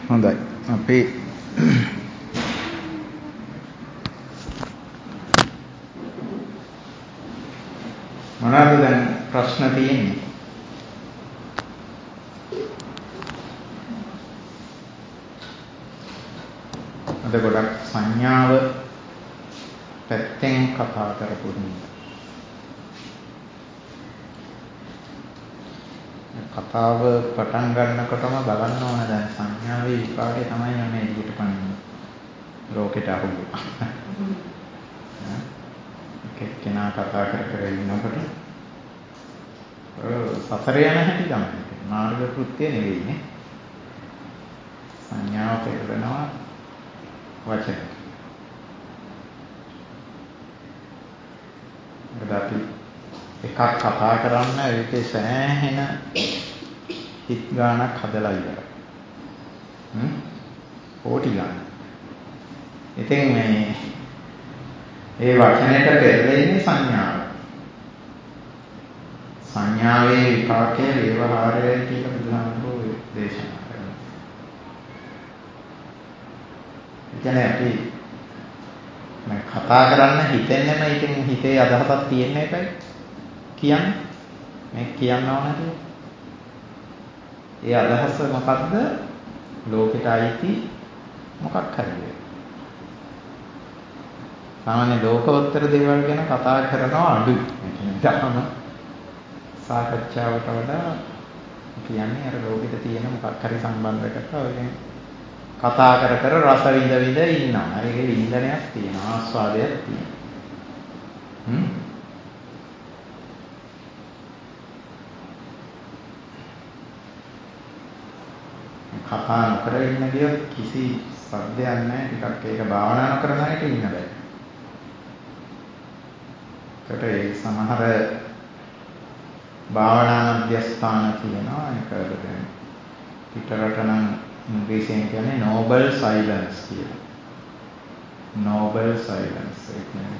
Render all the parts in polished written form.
හොඳයි. අපි මොනවාද දැන් ප්‍රශ්න තියෙන්නේ? අද ගොඩක් සංඥාව පැත්තෙන් කතා කරපු කතාව පටන් ගන්නකොටම බලන්න ඕන දැන් සංඥාවේ විපාකේ තමයි යන්නේ එළියට පනින්නේ. ලෝකෙට අහුවෙලා. කෙනා කතා කර ඉන්නකොට සතර යන හැටි තමයි. මාර්ග කෘත්‍ය නෙවෙයිනේ. සංඥාව පෙරලනවා වචන. අපි එකක් කතා කරන්න ඒකේ සෑහෙන හිත් ගානක් හදලා ඉවරයි. කෝටි ගානක්. ඉතින් මේ වචනයට පෙරලෙන්නේ සංඥාව. සංඥාවේ විපාකයේ ව්‍යවහාරය කියලා බුදුහාමුදුරුවෝ දේශනා කරනවා. ඒ කියන්නේ අපි කතා කරන්න හිතෙන්නේම ඉතින් හිතේ අදහසක් තියෙන එකයි කියන්නේ. මේ කියන්න ඕන කියලා. ඒ අදහස මොකද්ද? ලෝකෙට අයිති මොකක් හරි. සාමාන්‍ය ලෝකෝත්තර දේවල් ගැන කතා කරනවා අඩුයි. ඒ කියන්නේ ධර්ම සාකච්ඡාවට වඩා කියන්නේ අර ලෝකෙට තියෙන මොකක් හරි සම්බන්ධයකට ඔයගෙන් කතා කර රස විඳ ඉන්නවා. ඒකේ විඳනයක් තියෙනවා, ආස්වාදයක් තියෙනවා. කතා නොකර ඉන්න ගියොත් කිසි සද්දයක් නැහැ. ටිකක් ඒක භාවනා නොකරන අයට ඉන්න බෑ. ඒකට ඒ සමහර භාවනා මධ්‍යස්ථාන තියෙනවා. ඒක දැන් පිටරට නම් ඉංග්‍රීසියෙන් කියන්නේ noble silence කියලා. noble silence ඒ කියන්නේ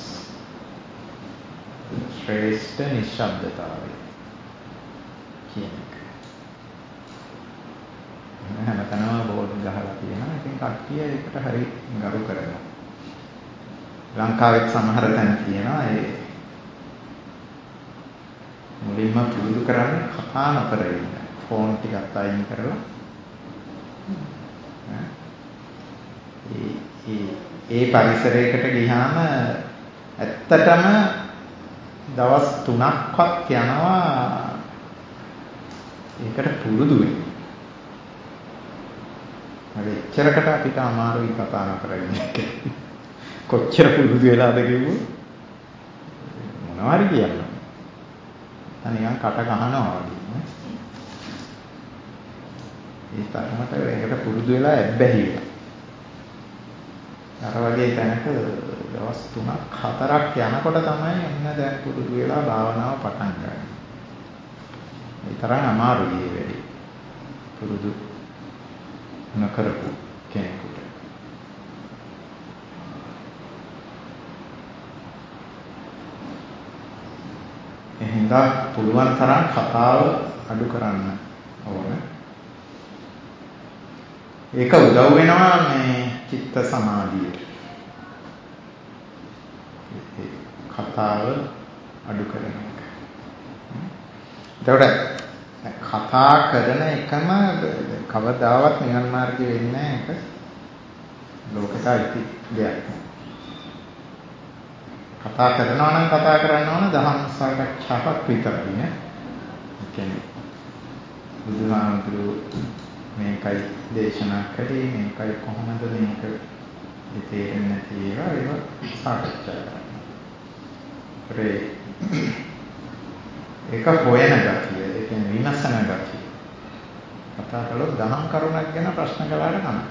ශ්‍රේෂ්ඨ නිශ්ශබ්දතාවය කියන එක. හැමතැනම බෝඩ් ගහලා තියෙනවා. ඉතින් කට්ටිය ඒකට හරි ගරු කරනවා. ලංකාවෙත් සමහර තැන් තියෙනවා. ඒ මුලින්ම පුරුදු කරන්නේ කතා නොකර ඉන්න. ෆෝන් ටිකක් අයින් කරලා ඒ පරිසරයකට ගියාම ඇත්තටම දවස් 3ක්වත් යනවා ඒකට පුරුදු වෙන්න. හරි එච්චරකට අපිට අමාරුයි කතා නොකර ඉන්න එක. කොච්චර පුරුදු වෙලාද කිව්වොත් මොනවා හරි කියන්න. නිකන් කට ගහනවා වගේ. ඒ තරමට ඒකට පුරුදු වෙලා ඇබ්බැහි වෙලා. අර වගේ තැනක දවස් 3ක් 4ක් යනකොට තමයි එන්න දැන් පුරුදු වෙලා භාවනාව පටන් ගන්න. ඒ තරම් අමාරුයි මේ වැඩේ. පුරුදු නොකරපු කෙනෙකුට. එහෙනම් පුළුවන් තරම් කතාව අඩු කරන්න ඕන. ඒක උදව් වෙනවා මේ චිත්ත සමාධියට. කතාව අඩු කරන එක. එතකොට කතා කරන එකම කවදාවත් නිවන් මාර්ගය වෙන්නේ නැහැ. ඒක ලෝකයට අයිති දෙයක්. කතා කරනවා නම් කතා කරන්න ඕන දහම් සාකච්ඡාවක් විතරයි නේ. ඒ කියන්නේ බුදුහාමුදුරුවෝ මේකයි දේශනා කළේ, මේකයි කොහොමද මේක තේරෙන්නේ නැති ඒවා ඒක සාකච්ඡා කරනවා. ඒක හොයන ගතිය, ඒ කියන්නේ විමසන ගතිය. කතා කළොත් දහම් කරුණක් ගැන ප්‍රශ්න කළාට තමයි.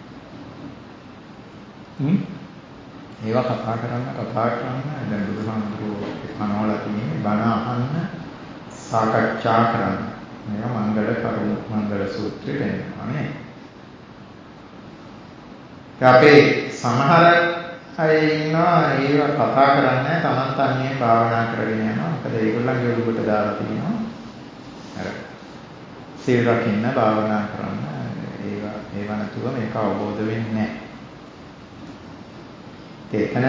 ඒවා කතා කරන්න දැන් බුදුහාමුදුරුවෝ පනවලා තියෙන්නේ බණ අහන්න සාකච්ඡා කරන්න. මේවා මංගල කරුණු මංගල සූත්‍රෙට එනවා නේ. අපේ සමහර අය ඉන්නවා ඒවා කතා කරන්නේ තමන් තනියෙන් භාවනා කරගෙන යනවා. මොකද ඒගොල්ලන්ගේ ඔළුවට දාලා තියෙනවා. අර සීල රකින්න භාවනා කරන්න ඒව නැතුව මේක අවබෝධ වෙන්නේ නැහැ. එතන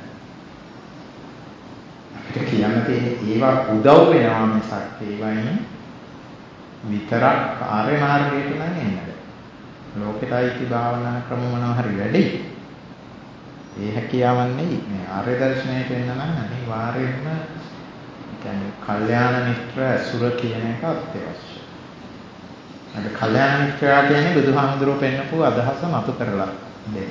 අපිට කියන්න තියෙන්නේ ඒවා උදව් වෙනවා මිසක් ඒවයින් විතරක් ආර්ය මාර්ගයට නම් එන්නේ නැහැ. ලෝකෙටයි භාවනා ක්‍රම මොනවා හරි වැඩි. ඒ හැකියාවන් නෙයි. මේ ආර්ය දර්ශනයට එන්න නම් අනිවාර්යයෙන්ම කියන්නේ කල්යාණ මිත්‍ර අසුර කියන එක අත්‍යවශ්‍යයි. අද කල්යාණ මිත්‍රයා කියන්නේ බුදුහාමුදුරුවෝ පෙන්නපු අදහස මතු කරලා දෙන්න.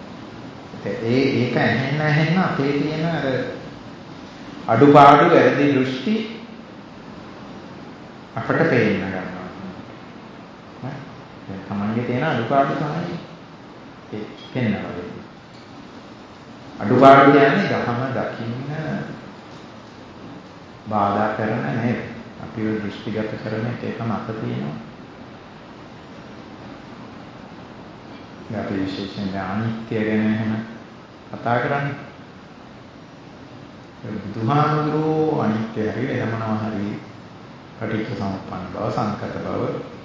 ඒක ඇහෙන්න අපේ තියෙන අර අඩුපාඩු වැරදි දෘෂ්ටි අපට පේන්න ගන්නවා. තමන්ගේ තියෙන අඩුපාඩු තමයි ඒ පෙන්නනවා. අඩුපාඩු කියන්නේ ධර්ම දකින්න බාධා කරන නෙවෙයි. අපිව දෘෂ්ටිගත කරන එක මත තියෙනවා. අපි විශේෂයෙන් අනිත්‍ය ගැන එහෙම කතා කරන්නේ. බුදුහාමුදුරුවෝ අනිත්‍ය හරි වෙන මොනවා හරි පටිච්චසමුප්පන්න බව, සංකත බව,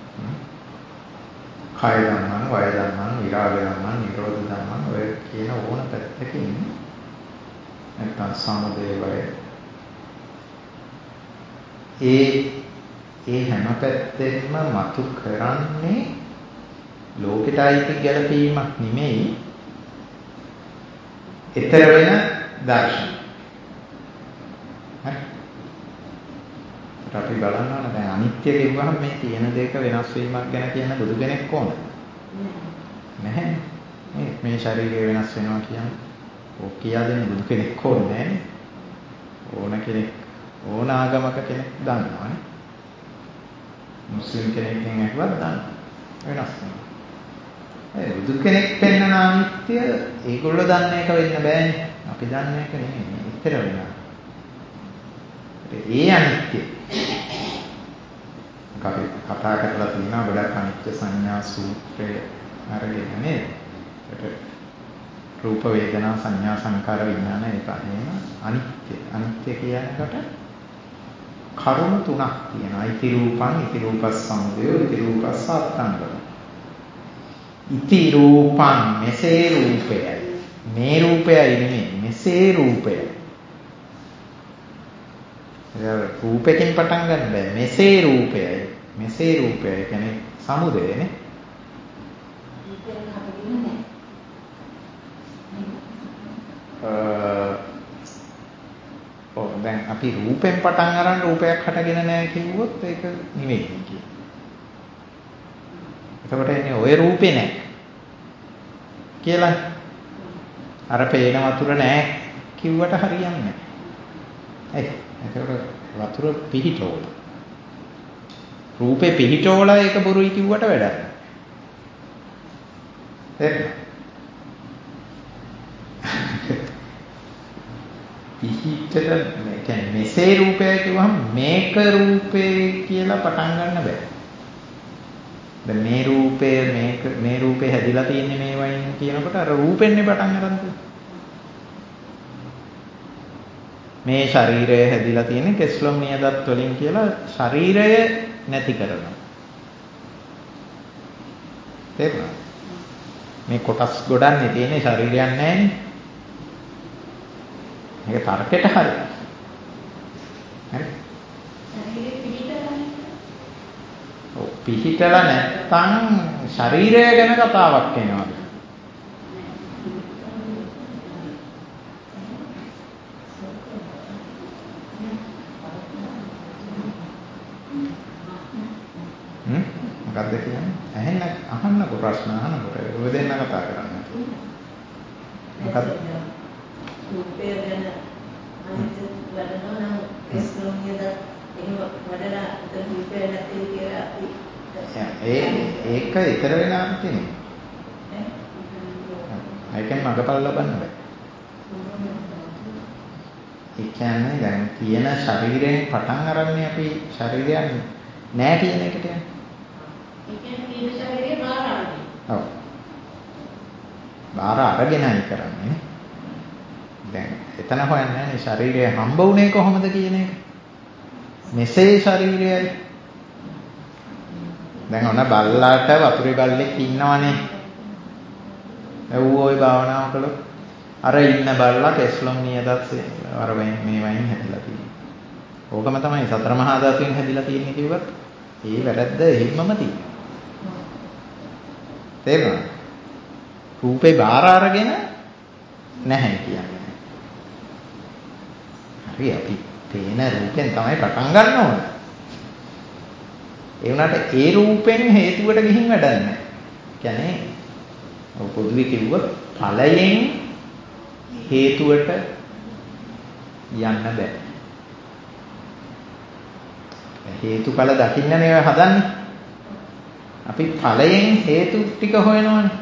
කාය ධම්මං, වය ධම්මං, විරාග ධම්මං, නිරෝධ ධම්මං ඔය කියන ඕන පැත්තකින් නැත්නම් සමුදය වය ඒ හැම පැත්තෙම මතු කරන්නේ ලෝකෙට අයිති ගැලපීමක් නෙමෙයි, ඊතර වෙන දර්ශන. හරි. අපි බලන්න ඕන දැන් අනිත්‍ය කියුවහම මේ තියෙන දෙක වෙනස් වීමක් ගැන කියන බුදු කෙනෙක් කොහොමද? නැහැ. මේ ශරීරය වෙනස් වෙනවා කියන්නේ ඕක කියා දෙන්න බුදු කෙනෙක් ඕනේ නැහැ. ඕන කෙනෙක් ඕන ආගමක කෙනෙක් දන්නවනේ. මුස්ලිම් කෙනෙක්ගෙන් අහුවත් දන්නවා. වෙනස් වෙනවා. බුදු කෙනෙක් පෙන්වන අනිත්‍ය ඒගොල්ලෝ දන්න එක වෙන්න බෑනේ. අපි දන්න එක නෙමෙයි. ඉතර වෙනවා. ඒ අනිත්‍ය අපි කතා කරලා තියෙනවා ගොඩක් අනිත්‍ය සංඥා සූත්‍රය අරගෙන නේද? රූප වේදනා සංඥා සංකාර විඥාන ඒක අනිත්‍ය කියනකොට කරුණු තුනක් තියෙනවා. ඉති රූපං, ඉති රූපස් සමුදය, ඉති රූපස් අත්ංගම. ඉති රූපං මෙසේ රූපයයි. මේ රූපයයි නෙමෙයි මෙසේ රූපයයි. රූපයෙන් පටන් ගන්න බෑ. මෙසේ රූපයයි. මෙසේ රූපයයි කියන්නේ සමුදයනේ. දැන් අපි රූපයෙන් පටන් අරන් රූපයක් හටගෙන නැහැ කිව්වොත් ඒක නෙමෙයි කියන්නේ. එතකොට එන්නේ ඔය රූපේ නැහැ කියලා. අර පේන වතුර නැහැ කිව්වට හරියන්නේ නැහැ. එතකොට වතුර පිහිටෝල. රූපේ පිහිටෝල ඒක බොරුයි කිව්වට වැඩක් නැහැ. පිහිටට කියන්නේ මෙසේ රූපය කිව්වහම මේක රූපේ කියලා පටන් ගන්න බෑ. දැන් මේ රූපේ හැදිලා තියෙන්නේ මේ වයින් කියනකොට අර රූපෙන්නේ පටන් ගන්න. මේ ශරීරය හැදිලා තියෙන්නේ කෙස්ලොම් නියදත් වලින් කියලා ශරීරය නැති කරනවා. තේරුණාද? මේ කොටස් ගොඩන්නේ තියෙන්නේ ශරීරයක් නැහැනේ. මේක තර්කයට හරි. හරි. ශරීරෙ පිහිටලා නැහැ. ඔව් පිහිටලා නැත්තම් ශරීරය ගැන කතාවක් එනවාද? මොකක්ද කියන්නේ? අහන්නකො ප්‍රශ්න අහන්නකො ඔය දෙන්න කතා කරන්නේ. මොකක්ද? රූපය ගැන අනිත් වඩනවා නම් කෙස්ලොම්නියද එහෙම වඩලා රූපය නැති කියලා අපි ඒක ඊතර වෙන අර්ථෙනේ. ඒකෙන් මගපල් ලබන්න බෑ. ඒ කියන්නේ දැන් තියෙන ශරීරයෙන් පටන් අරන්නේ අපි ශරීරයක් නෑ කියන එකට යන්නේ. ඒ කියන්නේ තියෙන ශරීරේ බාර අරගෙන. ඔව්. බාර අරගෙනයි කරන්නේ. දැන් එතන හොයන්නේ නැහැ ශරීරය හම්බ වුණේ කොහොමද කියන එක. මෙසේ ශරීරයයි. දැන් ඔන්න බල්ලාට වතුරේ බල්ලෙක් ඉන්නවනේ. ඌ ওই භාවනාව කළොත් අර ඉන්න බල්ලා කෙස්ලොම් නියදත් අර මේ වයින් හැදිලා තියෙනවා. ඕකම තමයි සතර මහා ධාතුන් හැදිලා තියෙන්නේ කිව්වත් ඒ වැරද්ද එහෙමම තියෙනවා. තේරුණාද? රූපේ බාර අරගෙන නැහැ කියන්නේ. හරි අපි පේන රූපෙන් තමයි පටන් ගන්න ඕන. ඒ වුණාට ඒ රූපෙන් හේතුවට ගිහින් වැඩක් නැහැ. කියන්නේ පොදුවේ කිව්වොත් ඵලයෙන් හේතුවට යන්න බෑ. හේතුඵල දකින්නනේ ඔය හදන්නේ. අපි ඵලයෙන් හේතු ටික හොයනවානේ.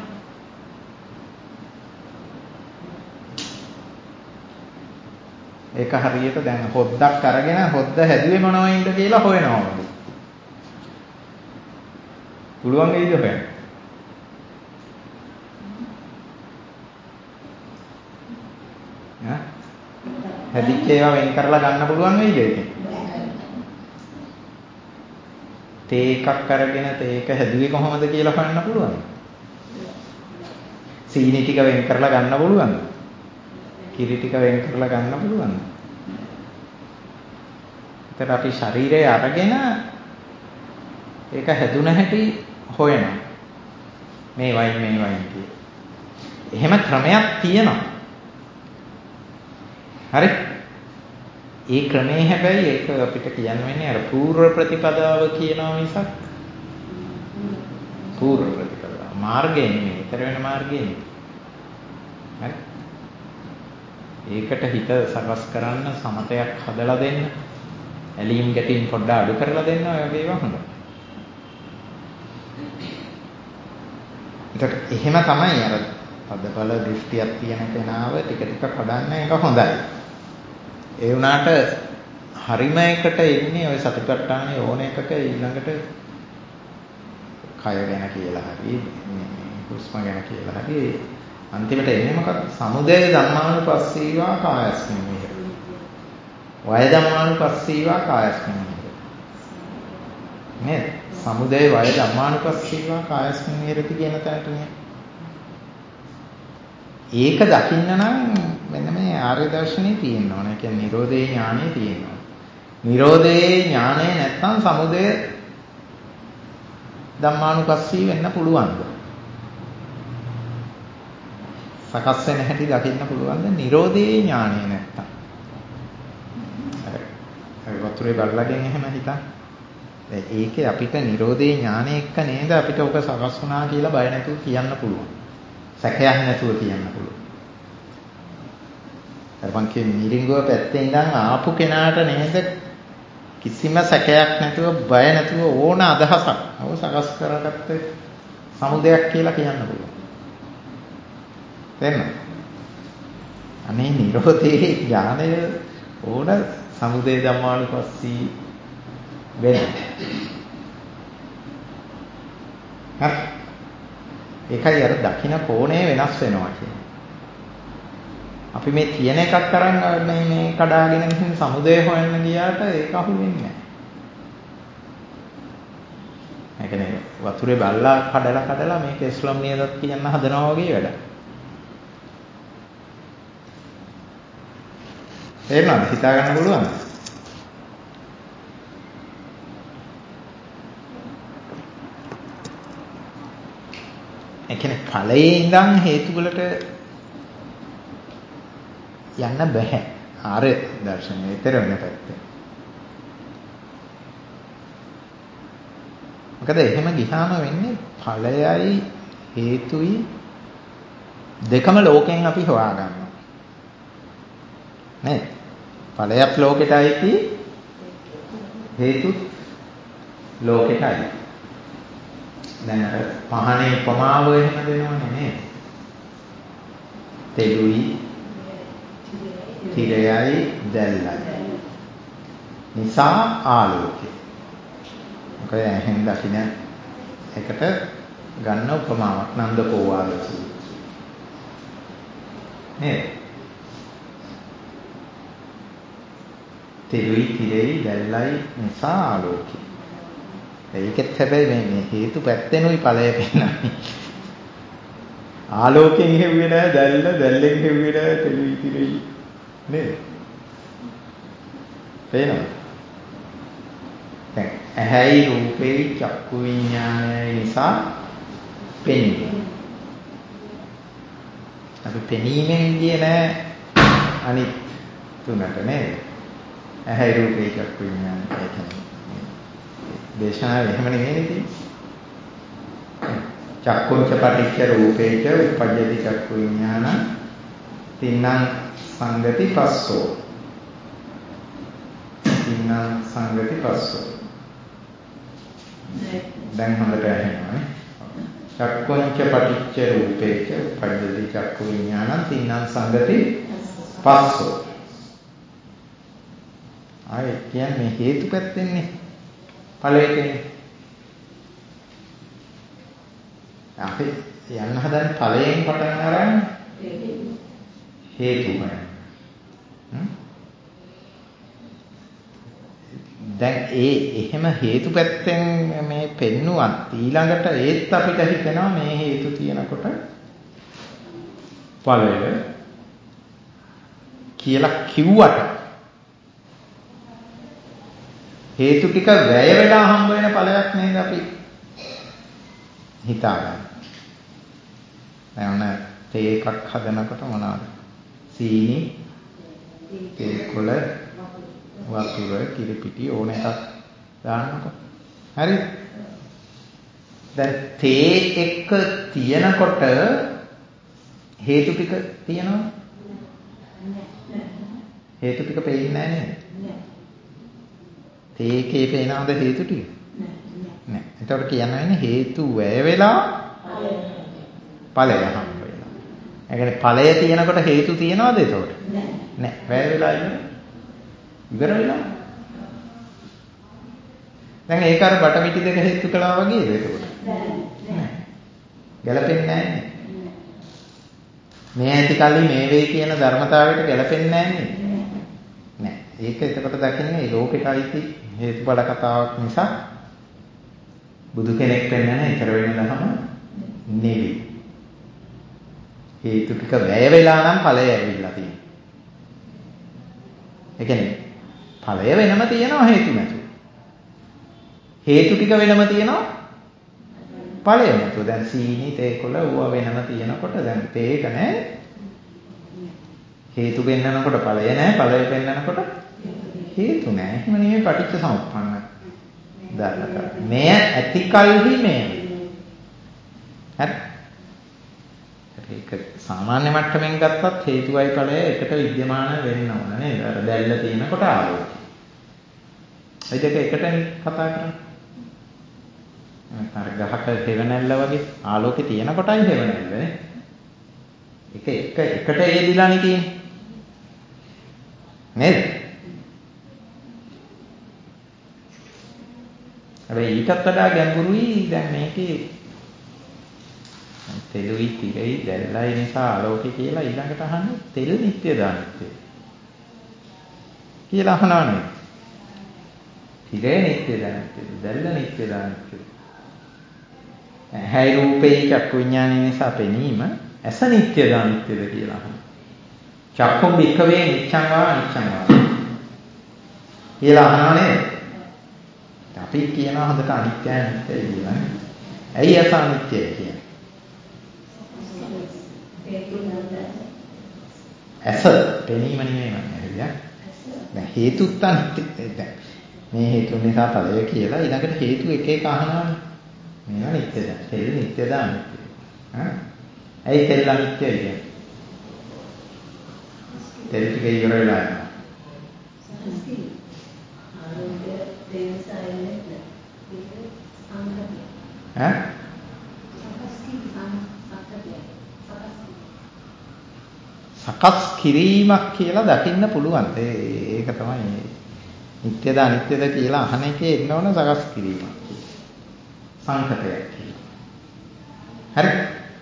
ඒක හරියට දැන් හොද්දක් අරගෙන හොද්ද හැදුවේ මොනවයින්ද කියලා හොයනවා වගේ. පුළුවන් වෙයිද හොයන්න? හැදිච්ච ඒවා වෙන් කරලා ගන්න පුළුවන් වෙයිද ඒකෙන්? තේ එකක් අරගෙන තේක හැදුවේ කොහොමද කියලා හොයන්න පුළුවන්. සීනි ටික වෙන් කරලා ගන්න පුළුවන්. කිරි ටික වෙන් කරලා ගන්න පුළුවන්. ඒතර අපි ශරීරය අරගෙන ඒක හැදුන හැටි හොයනවා. මේ වයින් කිය. එහෙම ක්‍රමයක් තියෙනවා. හරි? ඒ ක්‍රමේ හැබැයි ඒක අපිට කියන්න වෙන්නේ අර පූර්ව ප්‍රතිපදාව කියනවා මිසක් පූර්ව ප්‍රතිපදාව මාර්ගය නෙමෙයි. ඊතර වෙන මාර්ගය නෙමෙයි. හරි? ඒකට හිත සකස් කරන්න සමතයක් හදලා දෙන්න. ඇලීම් ගැටීම් පොඩ්ඩක් අඩු කරලා දෙන්න ඔය වගේ ඒවා හොඳයි. ඒකට එහෙම තමයි අර පදබල දෘෂ්ටියක් තියෙන කෙනාව ටික ටික කඩන්න එක හොඳයි. ඒ වුණාට හරිම එකට එන්නේ ඔය සතිපට්ඨානේ ඕන එකක ඊළඟට කය ගැන කියලා හරි හුස්ම ගැන කියලා හරි අන්තිමට එන්නේ මොකක්ද? සමුදය ධම්මානුපස්සීවා කායස්මින් විහෙරති. වය ධම්මානුපස්සීවා කායස්මින් විහෙරති. නේද? සමුදය වය ධම්මානුපස්සීවා කායස්මින් විහෙරති කියන තැනටනේ. ඒක දකින්න නම් මෙන්න මේ ආර්ය දර්ශනේ තියෙන්න ඕන. ඒ කියන්නේ නිරෝධේ ඥානෙ තියෙන්න ඕන. නිරෝධේ ඥානෙ නැත්තම් සමුදය ධම්මානුපස්සී වෙන්න පුළුවන්ද? සකස් වෙන හැටි දකින්න පුළුවන්ද? නිරෝධේ ඥානෙ නැත්තම්. අර වතුරේ බල්ලගෙන් එහෙම හිතන්න. ඒකේ අපිට නිරෝධේ ඥානෙ එක්ක නේද අපිට ඔක සකස් වුණා කියලා බය නැතුව කියන්න පුළුවන්. සැකයක් නැතුව කියන්න පුළුවන්. අර මං කියන්නේ මිරිඟුව පැත්තේ ඉඳන් ආපු කෙනාට නේද කිසිම සැකයක් නැතුව බය නැතුව ඕන අදහසක් අව සකස් කරගත්ත සමුදයක් කියලා කියන්න පුළුවන්. තේරෙනවද? අනේ නිරෝධේ ඥානය ඕන සමුදය ධම්මානුපස්සී වෙන. හරි. ඒකයි අර දකින්න කෝණය වෙනස් වෙනවා කියන්නේ. අපි මේ තියෙන එකක් අරන් මේ කඩාගෙන ගිහින් සමුදය හොයන්න ගියාට ඒක අහු වෙන්නේ නැහැ. ඒ කියන්නේ වතුරේ බල්ලා කඩලා මේක ඉස්ලාම් නියදත් කියන්න හදනවා වගේ වැඩක්. තේරුණාද? හිතා ගන්න පුළුවන්ද? ඒ කියන්නේ ඵලයේ ඉඳන් හේතු වලට යන්න බෑ. ආර්ය දර්ශනයේ ඊතර වෙන පැත්තේ. මොකද එහෙම ගිහාම වෙන්නේ ඵලයයි හේතුයි දෙකම ලෝකෙන් අපි හොයාගන්නවා. නේද? ඵලයක් ලෝකෙටයි හේතු ලෝකෙටයි. දැන් අර පහනේ උපමාව එහෙම දෙනවනේ නේද? තෙලුයි තිරයයි දැල්ලයි නිසා ආලෝකය. මොකද එහෙන් දකින්න එකට ගන්න උපමාවක් නන්දකෝවාද නේද? තෙලුයි තිරයයි දැල්ලයි නිසා ආලෝකය. ඒකෙත් හැබැයි මේ හේතු පැත්තෙනුයි ඵලය පෙන්නන්නේ. ආලෝකයෙන් හෙව්වේ නැහැ දැල්ලෙන් හෙව්වේ නැහැ ටෙලිවිෂනේ නේද? පේනවද? දැන් ඇහැයි රූපේ චක්කු විඥානයයි නිසා පෙනෙන්නේ. අපි පෙනීමෙන් ගියේ නෑ අනිත් තුනට නේද? ඇහැයි රූපේ චක්කු විඥානය කියන්නේ. දේශනාවේ එහෙම නෙමෙයි තියෙන්නේ. චක්කුංච පටිච්ච රූපේච උපජ්ජති චක්කු විඥාන තින්නම් සංගති පස්සෝ. තින්නම් සංගති පස්සෝ. දැන් හොඳට ඇහෙනවා නේ. චක්කුංච පටිච්ච රූපේච උපජ්ජති චක්කු විඥාන තින්නම් සංගති පස්සෝ. ආයේ කියන්නේ හේතු පැත්තෙන්නේ ඵලයකින්. අපි යන්න හදන ඵලයෙන් පටන් අරන් හේතුමයි. දැන් එහෙම හේතු පැත්තෙන් මේ පෙන්නුවත් ඊළඟට ඒත් අපිට හිතෙනවා මේ හේතු තියෙනකොට ඵලය කියලා කිව්වට හේතු ටික වැය වෙලා හම්බ වෙන ඵලයක් නේද අපි හිතාගන්න. දැන් තේ එකක් හදනකොට මොනවද? සීනි, තේ කොළ, වතුර, කිරිපිටි ඕන එකක් දාන්නකො. හරිද? දැන් තේ එක තියනකොට හේතු ටික තියෙනවද? හේතු ටික පේන්නේ නැහැ නේද? තේකේ පේනවද හේතු ටික? නෑ. එතකොට කියන්නේ හේතු වැය වෙලා ඵලය හම්බ වෙනවා. ඒ කියන්නේ ඵලය තියෙනකොට හේතු තියනවද එතකොට? නෑ. වැය වෙලා ඉවර වෙලා. දැන් ඒක අර බටමිටි දෙක හේතු කළා වගේද එතකොට? නෑ. ගැලපෙන්නේ නෑනේ. මේ ඇති කල්ලි මේ වේ කියන ධර්මතාවයට ගැලපෙන්නේ නෑනේ. නෑ. ඒක එතකොට දකින්නේ ලෝකෙට අයිති හේතුඵල කතාවක් නිසා බුදු කෙනෙක් වෙන්න ඉතර වෙන දහම නෙවෙයි. හේතු ටික වැය වෙලා නම් ඵලය ඇවිල්ලා තියෙනවා. ඒ කියන්නේ ඵලය වෙනම තියෙනවා හේතු නැතුව. හේතු ටික වෙනම තියෙනවා ඵලය නැතුව. දැන් සීනි තේ කොළ ඌව වෙනම තියෙනකොට දැන් තේක නැහැ. හේතු වෙන්නනකොට ඵලය නැහැ. ඵලය වෙන්නනකොට හේතු නැහැ. එහෙම නෙමෙයි පටිච්ච සමුප්පන්න ධර්මතාව. මෙය ඇති කල්හි මේ. හරි. ඒක සාමාන්‍ය මට්ටමින් ගත්තත් හේතුවයි ඵලය එකට විද්‍යමාන වෙන්න ඕන නේද? අර දැල්ල තියෙනකොට ආලෝකය. ඒ දෙක එකටනේ කතා කරන්නේ. අර ගහක හේවණැල්ල වගේ ආලෝකේ තියෙන කොටයි හේවණැල්ල නේ. එකට ඒදිලානේ තියෙන්නේ. නේද? හැබැයි ඊටත් වඩා ගැඹුරුයි දැන් මේකේ තෙලුයි තිරයි දැල්ලයි නිසා ආලෝකය කියලා ඊළඟට අහන්නේ තෙල් නිත්‍යද අනිත්‍යද කියලා අහනවා නේ. තිරේ නිත්‍යද අනිත්‍යද දැල්ල නිත්‍යද අනිත්‍යද. ඇහැයි රූපේ චක්කු විඥානය නිසා පෙනීම ඇස නිත්‍යද අනිත්‍යද කියලා අහනවා. චක්කුම් වික්කවේ නිච්ඡං වා අනිච්ඡං වා කියලා අහනවා නේද? අපි කියනවා හොඳට අනිත්‍යයි අනිත්‍යයි කියලා. ඇයි ඇස අනිත්‍යයි කියන්නේ? ඇස පෙනීම නෙමෙයි මම කියන්නේ. දැන් හේතුත් අනිත්‍යයි. දැන් මේ හේතු නිසා ඵලය කියලා ඊළඟට හේතු එක එක අහනවානේ. මේවා නිත්‍යද? තෙල් නිත්‍යද අනිත්‍යද? ඇයි තෙල් අනිත්‍යයි කියන්නේ? තෙල් ටික ඉවර වෙලා යනවා. සකස් කිරීමක් කියලා දකින්න පුළුවන්. ඒක තමයි නිත්‍යද අනිත්‍යද කියලා අහන එකේ එන්න ඕන සකස් කිරීමක්. සංකතයක් කියලා. හරි.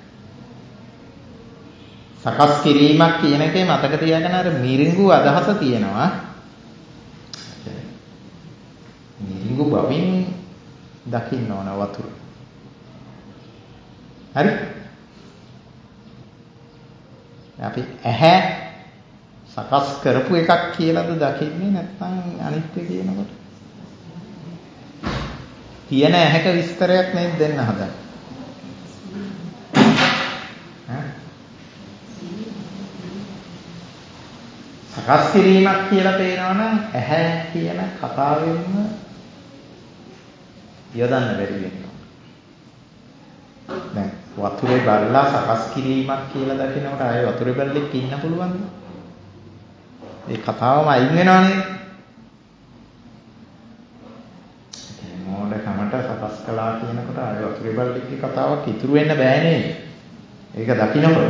සකස් කිරීමක් කියන එකේ මතක තියාගන්න අර මිරිඟු අදහස තියෙනවා. මිරිඟු බවින් දකින්න ඕන වතුර. හරි? අපි ඇහැ සකස් කරපු එකක් කියලාද දකින්නේ නැත්නම් අනිත්‍ය කියනකොට? තියෙන ඇහැක විස්තරයක් නේද දෙන්න හදන්නේ. සකස් කිරීමක් කියලා පේනවනම් ඇහැ කියන කතාවෙන්ම යොදන්න බැරි වෙනවා. දැන් වතුරේ බල්ලා සකස් කිරීමක් කියලා දකිනකොට ආයේ වතුරේ බල්ලෙක් ඉන්න පුළුවන්ද? ඒ කතාවම අයින් වෙනවා නේද? මෝඩකමට සකස් කළා කියනකොට ආයේ වතුරේ බල්ලෙක්ගේ කතාවක් ඉතුරු වෙන්න බෑ නේද? ඒක දකින්නකොට.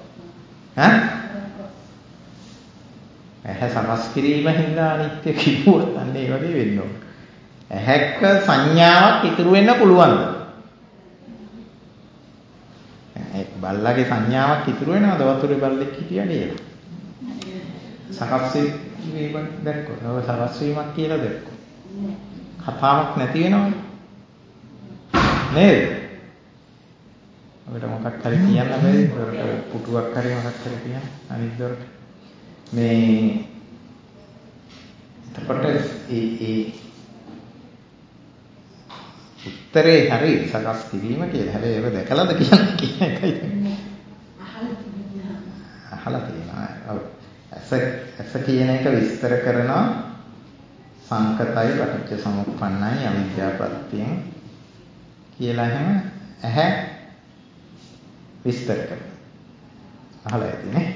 ඇහැ සකස් කිරීම හින්දා අනිත්‍ය කිව්වොත් අන්න ඒ වගේ වෙන්න ඕන. ඇහැක සංඥාවක් ඉතුරු වෙන්න පුළුවන්ද? බල්ලාගේ සංඥාවක් ඉතුරු වෙනවද වතුරේ බල්ලෙක් හිටියා කියලා? සකස් වීම දැක්කොත් නෝ සකස් වීමක් කියලා දැක්කොත් කතාවක් නැති වෙනවද නේද? අපිට මොකක් හරි කියන්න බැරි දොරට පුටුවක් හරි මොකක් හරි කියන්න අනිත් දොරට මේ එතකොට ඒ උත්තරේ හරි සකස් කිරීම කියලා. හැබැයි ඒක දැකලාද කියන්නේ කියන එකයි. අහලා තියෙනවා. ඔව්. ඇස කියන එක විස්තර කරනවා සංකතයි පටිච්ච සමුප්පන්නයි අවිද්‍යාපත්‍යයෙන් කියලා එහෙම ඇහැ විස්තර කරනවා. අහලා ඇතිනේ.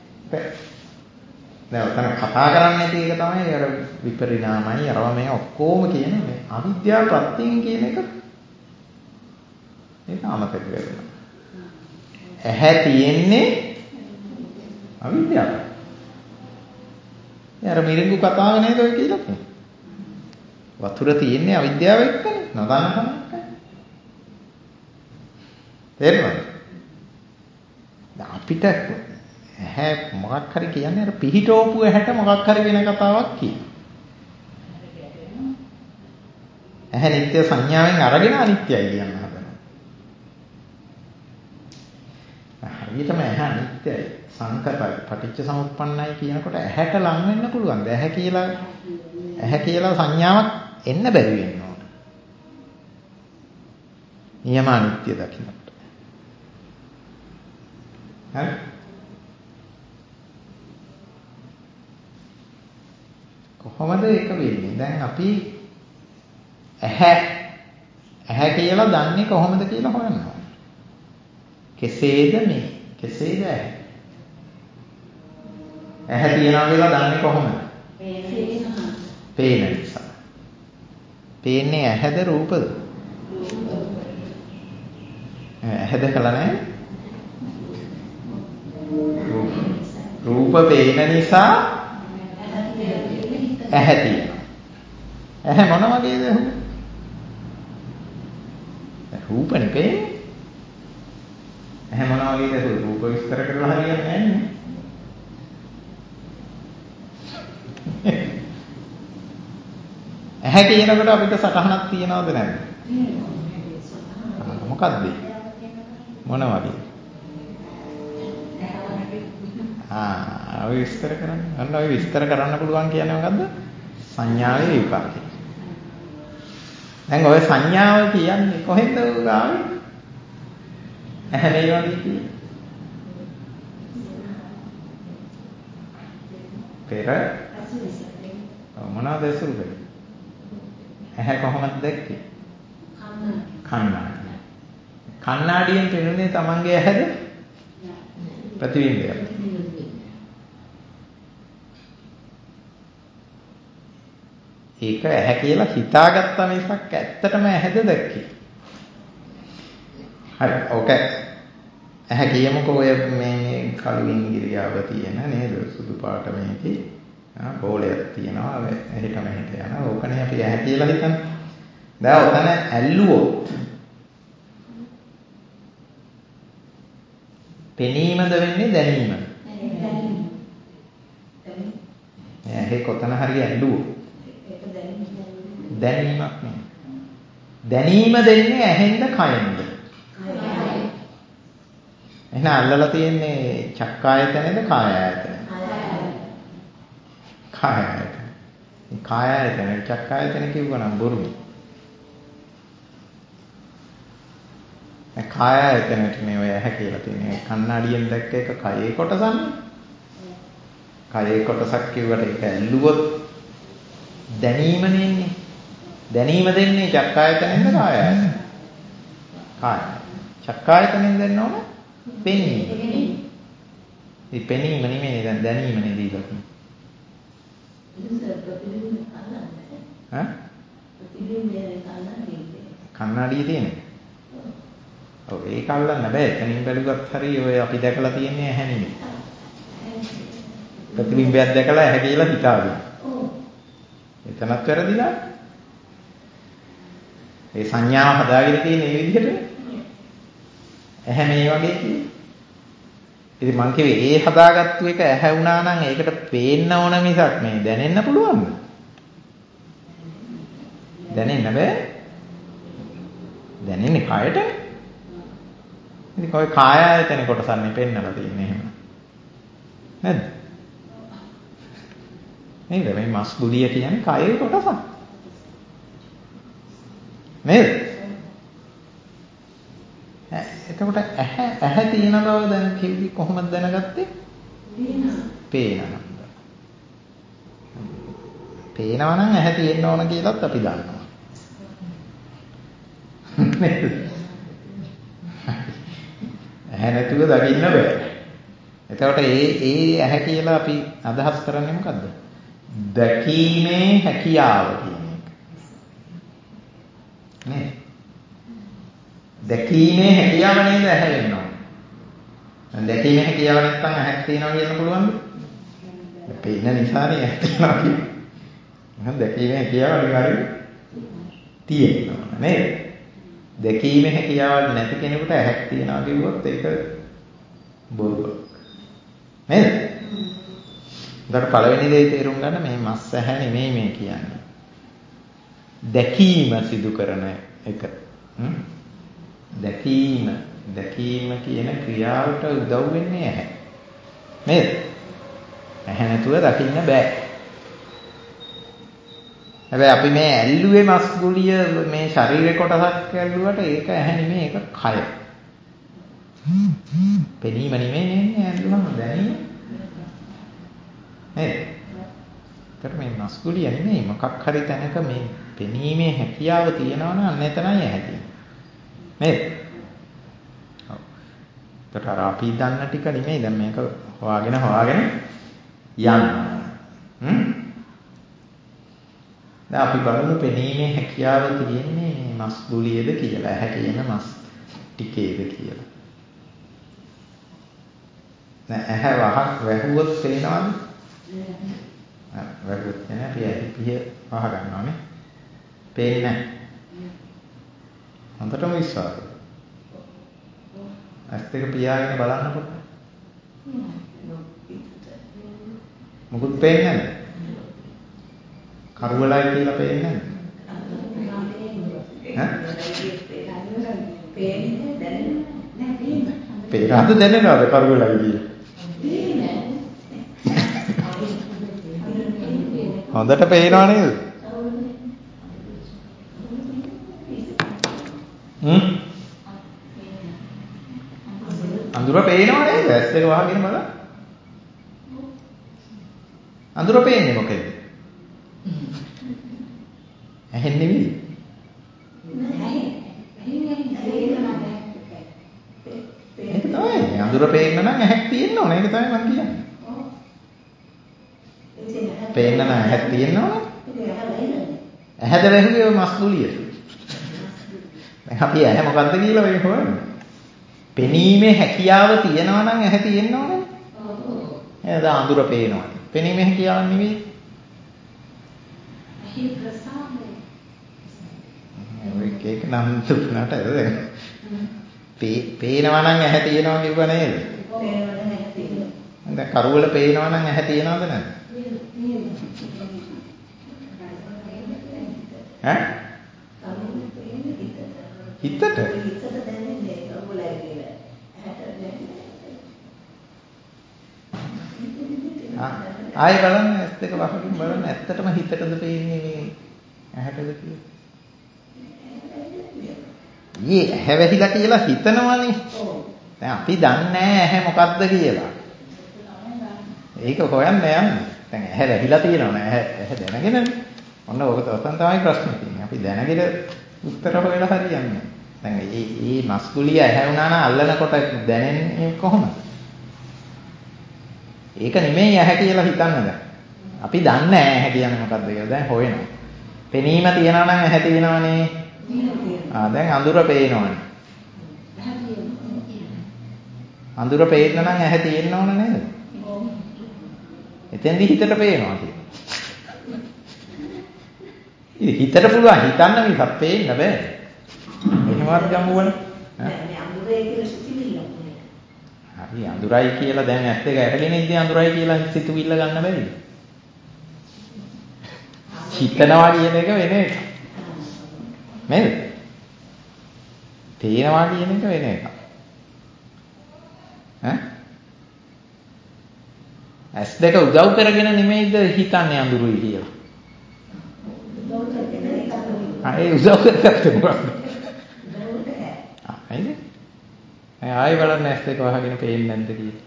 දැන් ඔතන කතා කරන්නේ තියෙක තමයි අර විපරිණාමයි අරව මේ ඔක්කොම කියන මේ අවිද්‍යාව ප්‍රත්‍යයෙන් කියන එක ඒක අමතක වෙනවා. ඇහැ තියෙන්නේ අවිද්‍යාව. යාර මිරිඟු කතාව නේද ඔය කියලා තියෙන්නේ. වතුර තියෙන්නේ අවිද්‍යාව එක්කනේ. නොදන්න කම එක්කනේ. තේරුණාද? අපිට ඇහැ මොකක් හරි කියන්නේ අර පිහිටෝපු ඇහැට මොකක් හරි වෙන කතාවක් කියනවා. ඇහැ නිත්‍ය සංඥාවෙන් අරගෙන අනිත්‍යයි කියන්න හදනවා. හරියටම ඇහැ අනිත්‍යයි සංකතයි පටිච්ච සමුප්පන්නයි කියනකොට ඇහැට ලං වෙන්න පුළුවන්. ඇහැ කියලා සංඥාවක් එන්න බැරි වෙන්න ඕන. නියම අනිත්‍ය දකින්නට. හරි? කොහොමද ඒක වෙන්නේ? දැන් අපි ඇහැ කියලා දන්නේ කොහොමද කියලා හොයනවා. කෙසේද මේ? කෙසේද ඇහැ? ඇහැ තියනවා කියලා දන්නේ කොහොමද? පේන නිසා. පේන්නේ ඇහැද රූපද? ඇහැ දැකලා නැහැ. රූප පේන නිසා ඇහැ තියෙනවා. ඇහැ මොන වගේද රූපනේ පේන්නේ. ඇහැ මොන වගේද රූප විස්තර කරලා හරියන්නේ නැහැ නේ. ඇහැ කියනකොට අපිට සටහනක් තියනවද නැද්ද? මොකක්ද? මොන වගේ? ඔය විස්තර කරන්න. අන්න ඔය විස්තර කරන්න පුළුවන් කියන්නේ මොකද්ද? සංඥාවේ විපාකය. දැන් ඔය සංඥාව කියන්නේ කොහෙන්ද ආවේ? ඇහැ මේ වගේ කියන්නේ. පෙර මොනවද ඇසුරු කරේ? ඇහැ කොහොමද දැක්කේ? කණ්ණාඩිය. කණ්ණාඩියෙන් පෙනුනේ තමන්ගේ ඇහැද? ප්‍රතිබිම්බය. ඒක ඇහැ කියලා හිතාගත්ත මිසක් ඇත්තටම ඇහැද දැක්කේ. හරි. ඕක ඇහැ කියමුකෝ ඔය මේ කළු ඉංගිරියාව තියෙන නේද? සුදු පාට මේකේ බෝලයක් තියෙනවා. එහෙට මෙහෙට යනවා. ඕකනේ අපි ඇහැ කියලා හිතන්නේ. දැන් ඔතන ඇල්ලුවොත් පෙනීමද වෙන්නේ දැනීමද? ඇහි කොතන හරි ඇල්ලුවොත් දැනීමක් නේ. දැනීම දෙන්නේ ඇහෙන්ද කයෙන්ද? එහෙනම් අල්ලලා තියෙන්නේ චක්කායතනෙද කාය ආයතනෙද? කාය ආයතන. මේ කාය ආයතන චක්කායතන කිව්වනම් බොරුයි. කාය ආයතනෙට නේ ඔය ඇහැ කියලා තියෙන්නේ. කන්නඩියෙන් දැක්ක එක කයේ කොටසන්නේ. කයේ කොටසක් කිව්වට ඒක ඇල්ලුවොත් දැනීම නෙන්නේ. දැනීම දෙන්නේ චක්කායතනෙන්ද කාය ආයතනෙන්ද? කාය. චක්කායතනෙන් දෙන්න ඕන පෙනීම. මේ පෙනීම නෙමෙයි දැන් දැනීමනේ දීලා තියෙන්නේ. කන්නඩිය තියෙන්නේ. ඔව් ඒක අල්ලන්න බෑ. එතනින් බැලුවත් හරි ඔය අපි දැකලා තියෙන්නේ ඇහැ නෙමෙයි. ප්‍රතිබිම්බයක් දැකලා ඇහැ කියලා හිතාගෙන. එතනත් වැරදිලා. ඒ සංඥාව හදාගෙන තියෙන මේ විදිහට ඇහැ මේ වගේ කියන්නේ. ඉතින් මං කිව්වේ ඒ හදාගත්තු එක ඇහැ වුණා නම් ඒකට පේන්න ඕන මිසක් මේ දැනෙන්න පුළුවන්ද? දැනෙන්න බෑ. දැනෙන්නේ කයටනේ. ඉතින් කොයි කාය ආයතන කොටසන්නේ පෙන්නලා තියෙන්නේ එහෙම. නේද? නේද? මේ මස් ගුලිය කියන්නේ කයේ කොටසක්. නේද? එතකොට ඇහැ තියෙන බව දැන් කිව්වි කොහොමද දැනගත්තේ? පේනවා. පේනවා නම් ඇහැ තියෙන්න ඕන කියලාත් අපි දන්නවා. ඇහැ නැතුව දකින්න බෑ. එතකොට ඒ ඇහැ කියලා අපි අදහස් කරන්නේ මොකද්ද? දැකීමේ හැකියාව කියන එක. නේ? දැකීමේ හැකියාව නේද ඇහැ වෙනවා. දැකීමේ හැකියාව නැත්නම් ඇහක් තියනවා කියන්න පුළුවන්ද? පේන නිසානේ ඇහ තියනවා කියන්නේ. එහෙනම් දැකීමේ හැකියාව අනිවාර්යයෙන් තියෙනවා නේද? දැකීමේ හැකියාව නැති කෙනෙකුට ඇහක් තියනවා කිව්වොත් ඒක බොරුවක්. නේද? උදාට පළවෙනි දේ තේරුම් ගන්න මේ මස් ඇහැ නෙමෙයි මේ කියන්නේ. දැකීම සිදු කරන එක. දැකීම කියන ක්‍රියාවට උදව් වෙන්නේ ඇහැ. නේද? ඇහැ නැතුව දකින්න බෑ. හැබැයි අපි මේ ඇල්ලුවේ මස් ගුලිය මේ ශරීරේ කොටසක් ඇල්ලුවට ඒක ඇහැ නෙමෙයි ඒක කය. පෙනීම නෙමෙයි නෙන්නේ ඇල්ලුවම දැනීම. නේද? ඒකට මේ මස් ගුලිය නෙමෙයි මොකක් හරි තැනක මේ පෙනීමේ හැකියාව තියෙනවා නම් අන්න එතනයි ඇහැ තියෙන්නේ. නේද? ඔව්. ඒකට අර අපි දන්න ටික නෙමෙයි දැන් මේක හොයාගෙන යන්න. දැන් අපි බලමු පෙනීමේ හැකියාව තියෙන්නේ මේ මස් ගුලියේද කියලා. ඇහැ කියන මස් ටිකේද කියලා. දැන් ඇහැ වැහුවොත් පේනවද? වැහුවොත් කියන්නේ අපි ඇහි පිය වහ ගන්නවානේ. පේන්නේ නැහැ. හොඳටම විශ්වාසයි. ඇස් දෙක පියාගෙන බලන්නකොට. මොකුත් පේන්නේ නැහැ. කරුවලයි කියලා පේන්නේ නැහැ. පේන්නේ දැනෙනවද කරුවලයි කියලා? හොඳට පේනව නේද? අඳුර පේනව නේද? ඇස් දෙක වහගෙන බලන්න. අඳුර පේන්නේ මොකේද? ඇහෙන් නෙමෙයි. ඒක තමයි. අඳුර පේන්න නම් ඇහක් තියෙන්න ඕනේ. ඒක තමයි මම කියන්නේ. පේන්න නම් ඇහක් තියෙන්න ඕනේ. ඇහැද වැහුවේ මස් ගුලිය. දැන් අපි ඇහැ මොකද්ද කියලා වෙයි හොයන්නේ. පෙනීමේ හැකියාව තියෙනවා නම් ඇහැ තියෙන්න ඕනේ. එහෙනම් අඳුර පේනවා. පෙනීමේ හැකියාව නෙවෙයි. ඇහි ප්‍රසාදය. ඒක නම් තුනට දැන්. පේනවා නම් ඇහැ තියෙනවා කිව්ව නේද? පේනවා නම් ඇහැ තියෙනවා. දැන් කරුවල පේනවා නම් ඇහැ තියෙනවද නැද්ද? ඈ? හිතට දැනෙන්නේ ඔබලයි කියලා. ආයෙ බලන්න ඇස් දෙක වහකින් බලන්න ඇත්තටම හිතටද පේන්නේ මේ ඇහැටද කියලා. ඇහැ වැහිලා කියලා හිතනවනේ. දැන් අපි දන්නේ නැහැ ඇහැ මොකක්ද කියලා. ඒක හොයන්න යන්නේ. දැන් ඇහැ වැහිලා තියෙනවනේ ඇහැ දැනගෙනනේ. ඔන්න ඔක තමයි ප්‍රශ්නේ තියෙන්නේ. අපි දැනගෙන උත්තර හොයලා හරියන්නේ. දැන් මේ මස්කුලිය ඇහැ වුණා නම් අල්ලනකොට දැනෙන්නේ කොහොමද? ඒක නෙමෙයි ඇහැ කියලා හිතන්න දැන්. අපි දන්නේ නැහැ ඇහැ කියන්නේ මොකක්ද කියලා. දැන් හොයනවා. පෙනීම තියනවා නම් ඇහැ තියෙනවනේ. දැන් අඳුර පේනවනේ. අඳුර පේන්න නම් ඇහැ තියෙන්න ඕන නේද? එතෙන්දි හිතට පේනවා කියන්නේ. හිතට පුළුවන් හිතන්න මිසක් පේන්න බෑ. එහෙමවත් ගමු වල. නෑ අඳුරේ කියලා සිතිවිල්ල නේ. හරි අඳුරයි කියලා දැන් ඇස් දෙක ඇරගෙන ඉඳි අඳුරයි කියලා සිතුවිල්ල ගන්න බැරිද? හිතනවා කියන එක වෙන එකක්. නේද? පේනවා කියන එක වෙන එකක්. ඇස් දෙක උදව් කරගෙන නෙමෙයිද හිතන්නේ අඳුරුයි කියලා. ඒ උදව් කරගත්තේ මොකක්ද? නේද? ආයෙ බලන්න ඇස් දෙක වහගෙන පේන්නේ නැද්ද කියලා.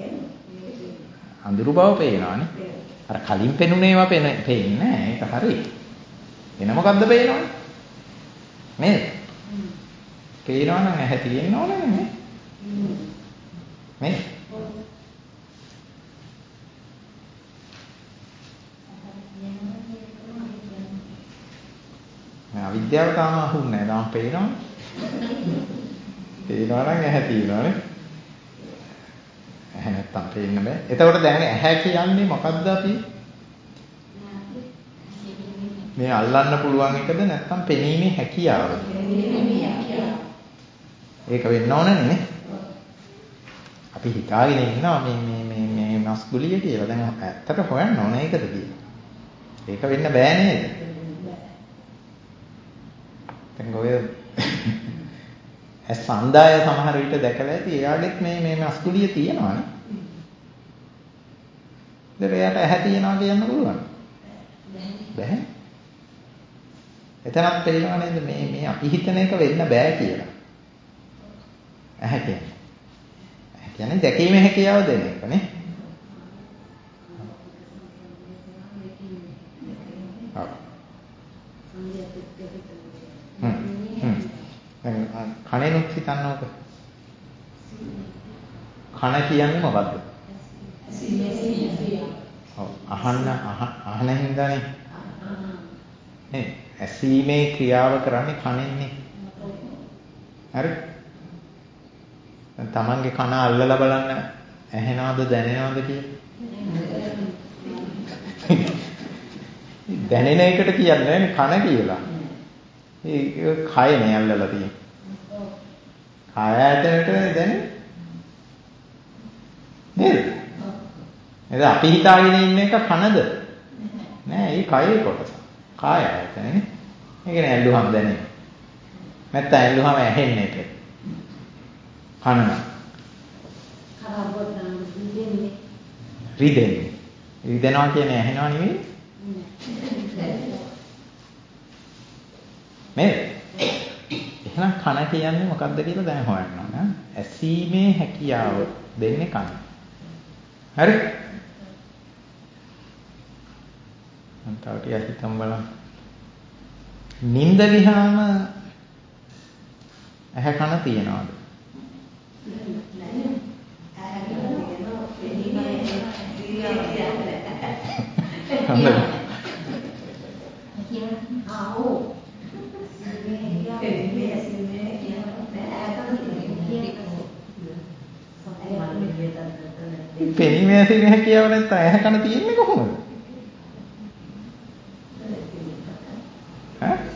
අඳුරු බව පේනවානේ. අර කලින් පෙනුනේවා පේන්නේ නැහැ. ඒක හරි. එන මොකද්ද පේනවනේ? නේද? පේනවා නම් ඇහැ තියෙන්න ඕනේ නේ. නේද? අවිද්‍යාව තාම අහුන්නේ නැහැ. තාම පේනවනේ. පේනවා නම් ඇහැ තියෙනවානේ. ඇහැ නැත්තම් පේන්න බෑ. එතකොට දැන් ඇහැ කියන්නේ මොකද්ද අපි? මේ අල්ලන්න පුළුවන් එකද නැත්තම් පෙනීමේ හැකියාවද? ඒක වෙන්න ඕනනේ නේ. අපි හිතාගෙන ඉන්නවා මේ මස්ගුලිය කියලා. දැන් ඇත්තට හොයන්න ඕනේ ඒකද කියලා. ඒක වෙන්න බෑ නේද? දැන් ඔය ඇස් සඳාය සමහර විට දැකලා ඇති එයාගෙත් මේ මස්කුලිය තියෙනවානේ. දැන් එයාට ඇහැ තියනවා කියන්න පුළුවන්. බැහැ. එතනත් පේනවා නේද මේ අපි හිතන එක වෙන්න බෑ කියලා. ඇහැ කියන්නේ. ඇහැ කියන්නේ දැකීමේ හැකියාව දෙන එක නේ. කනෙනුත් හිතන්න ඕක. කන කියන්නේ මොකද්ද? ඔව් අහන හින්දානේ. ඇසීමේ ක්‍රියාව කරන්නේ කනෙන්නේ. හරි? දැන් තමන්ගේ කන අල්ලලා බලන්න ඇහෙනවද දැනෙනවද කියලා? දැනෙන එකට කියන්නේ කන කියලා. ඒ කයනේ අල්ලලා තියෙන්නේ. කය ඇතුළට දැනෙන්නේ නේද? නේද අපි හිතාගෙන ඉන්න එක කනද? නෑ ඒ කයේ කොටස. කාය ආයතනනේ. ඒකනේ ඇල්ලුවම දැනෙන්නේ. නැත්නම් ඇල්ලුවම ඇහෙන්නේ ඒක. කන. රිදෙන්නේ. රිදෙනවා කියන්නේ ඇහෙනවා නෙමෙයි. නේද? එහෙනම් කන කියන්නේ මොකක්ද කියලා දැන් හොයන්න ඕන. ඇසීමේ හැකියාව දෙන්නේ කන. හරි? අන්තව ටික හිතමු බලන්න. නිින්ද ගියාම ඇහැ කන තියනවාද? පෙනීමේ ඇසීමේ හැකියාව නැත්නම් ඇහැ කන තියෙන්නේ කොහොමද? ඈ?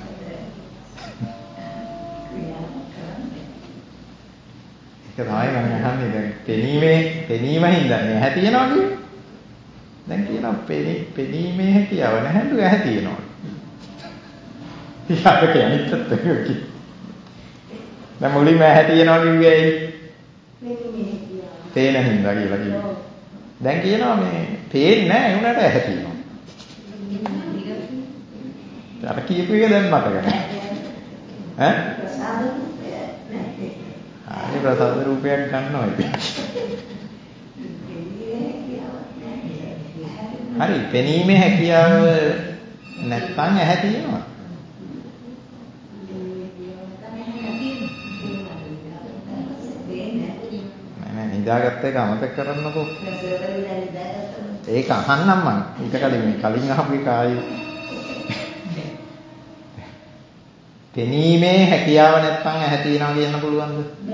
ඒක තමයි මම අහන්නේ දැන් පෙනීම හින්දානේ ඇහැ තියනවා කියන්නේ. දැන් කියනවා පෙනීමේ හැකියාව නැහැලු ඇහැ තියනවා. ඊට අනිත් පැත්තට දැන් මුලින්ම ඇහැ තියෙනවා කිව්වේ ඇයි? පෙනීමේ හැකියාව. පේන හින්දා කියලා කිව්වේ. දැන් කියනවා මේ පේන්නේ නැහැ ඒ උනට ඇහැ තියෙනවා. අර කියපු එක දැන් මතක නැහැ. ඈ? ප්‍රසාද රූපය නැහැ. ආයේ ප්‍රසාද රූපයක් ගන්නවා ඉතින්. හරි පෙනීමේ හැකියාව නැත්නම් ඇහැ තියෙනවා. නෑ නිදාගත්ත එක අමතක කරන්නකෝ. ඒක අහන්නම් මං. ඊට කලින් අහපු එක ආයේ පෙනීමේ හැකියාව නැත්නම් ඇහැ තියනවා කියන්න පුළුවන්ද?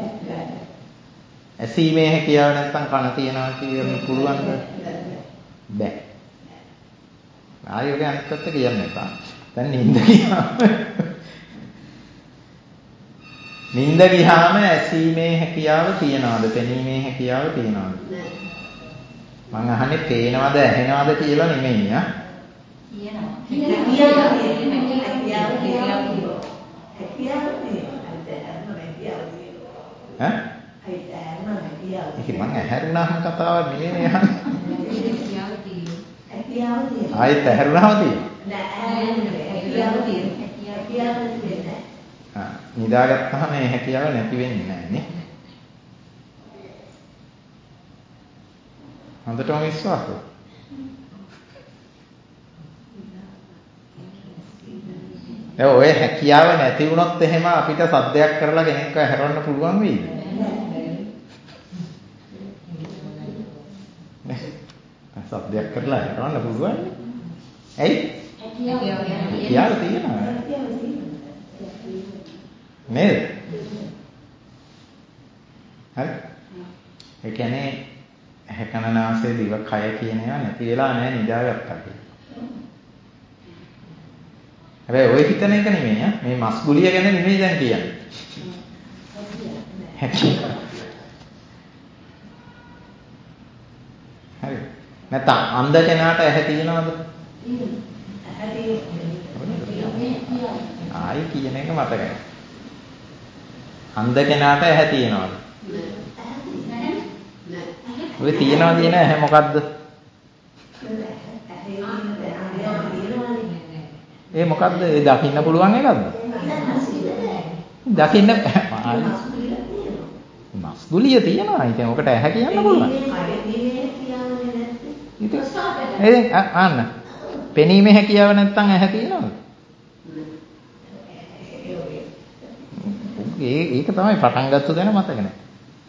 ඇසීමේ හැකියාව නැත්නම් කන තියනවා කියන්න පුළුවන්ද? බෑ. ආයෙත් අනිත් පැත්ත කියන්න එපා. දැන් නිින්ද ගියාම ඇසීමේ හැකියාව තියනවාද? පෙනීමේ හැකියාව තියනවාද? මං අහන්නේ පේනවද ඇහෙනවද කියලා නෙමෙයි ආ. ඒක මං ඇහැරුණාම කතාවක් නෙමෙයි අහන්නේ. ආයෙත් ඇහැරුණාම තියෙනවා. නිදාගත්තාම මේ හැකියාව නැති වෙන්නේ නැහැ නේ. හොඳටම විශ්වාසද? ඔය හැකියාව නැති වුණොත් එහෙම අපිට සද්දයක් කරලා කෙනෙක්ව හැරවන්න පුළුවන් වෙයිද? සද්දයක් කරලා හැරවන්න පුළුවන්. ඇයි? හැකියාව තියෙනවා. නේද? හරි. ඒ කියන්නේ හැකනනාසය දිව කය කියන ඒවා නැති වෙලා නැහැ නිදාගත්තා කියලා. හැබැයි ඔය හිතන එක නෙමෙයි ඈ මේ මස් ගුලිය ගැන නෙමෙයි දැන් කියන්නේ. හරි. නැත්නම් අන්ධ කෙනාට ඇහැ තියෙනවද? ආයි කියන එක මතකයි. අන්ධ කෙනාට ඇහැ තියෙනවද? ඔය තියනවා කියන ඇහැ මොකද්ද? ඒ මොකද්ද? ඒ දකින්න පුළුවන් එකක්ද? දකින්න මස් ගුලිය තියෙනවා. ඉතින් ඔකට ඇහැ කියන්න පුළුවන්. ඉතින් අන්න පෙනීමේ හැකියාව නැත්තම් ඇහැ තියෙනවද? ඒක තමයි පටන් ගත්ත දැන මතක නැහැ.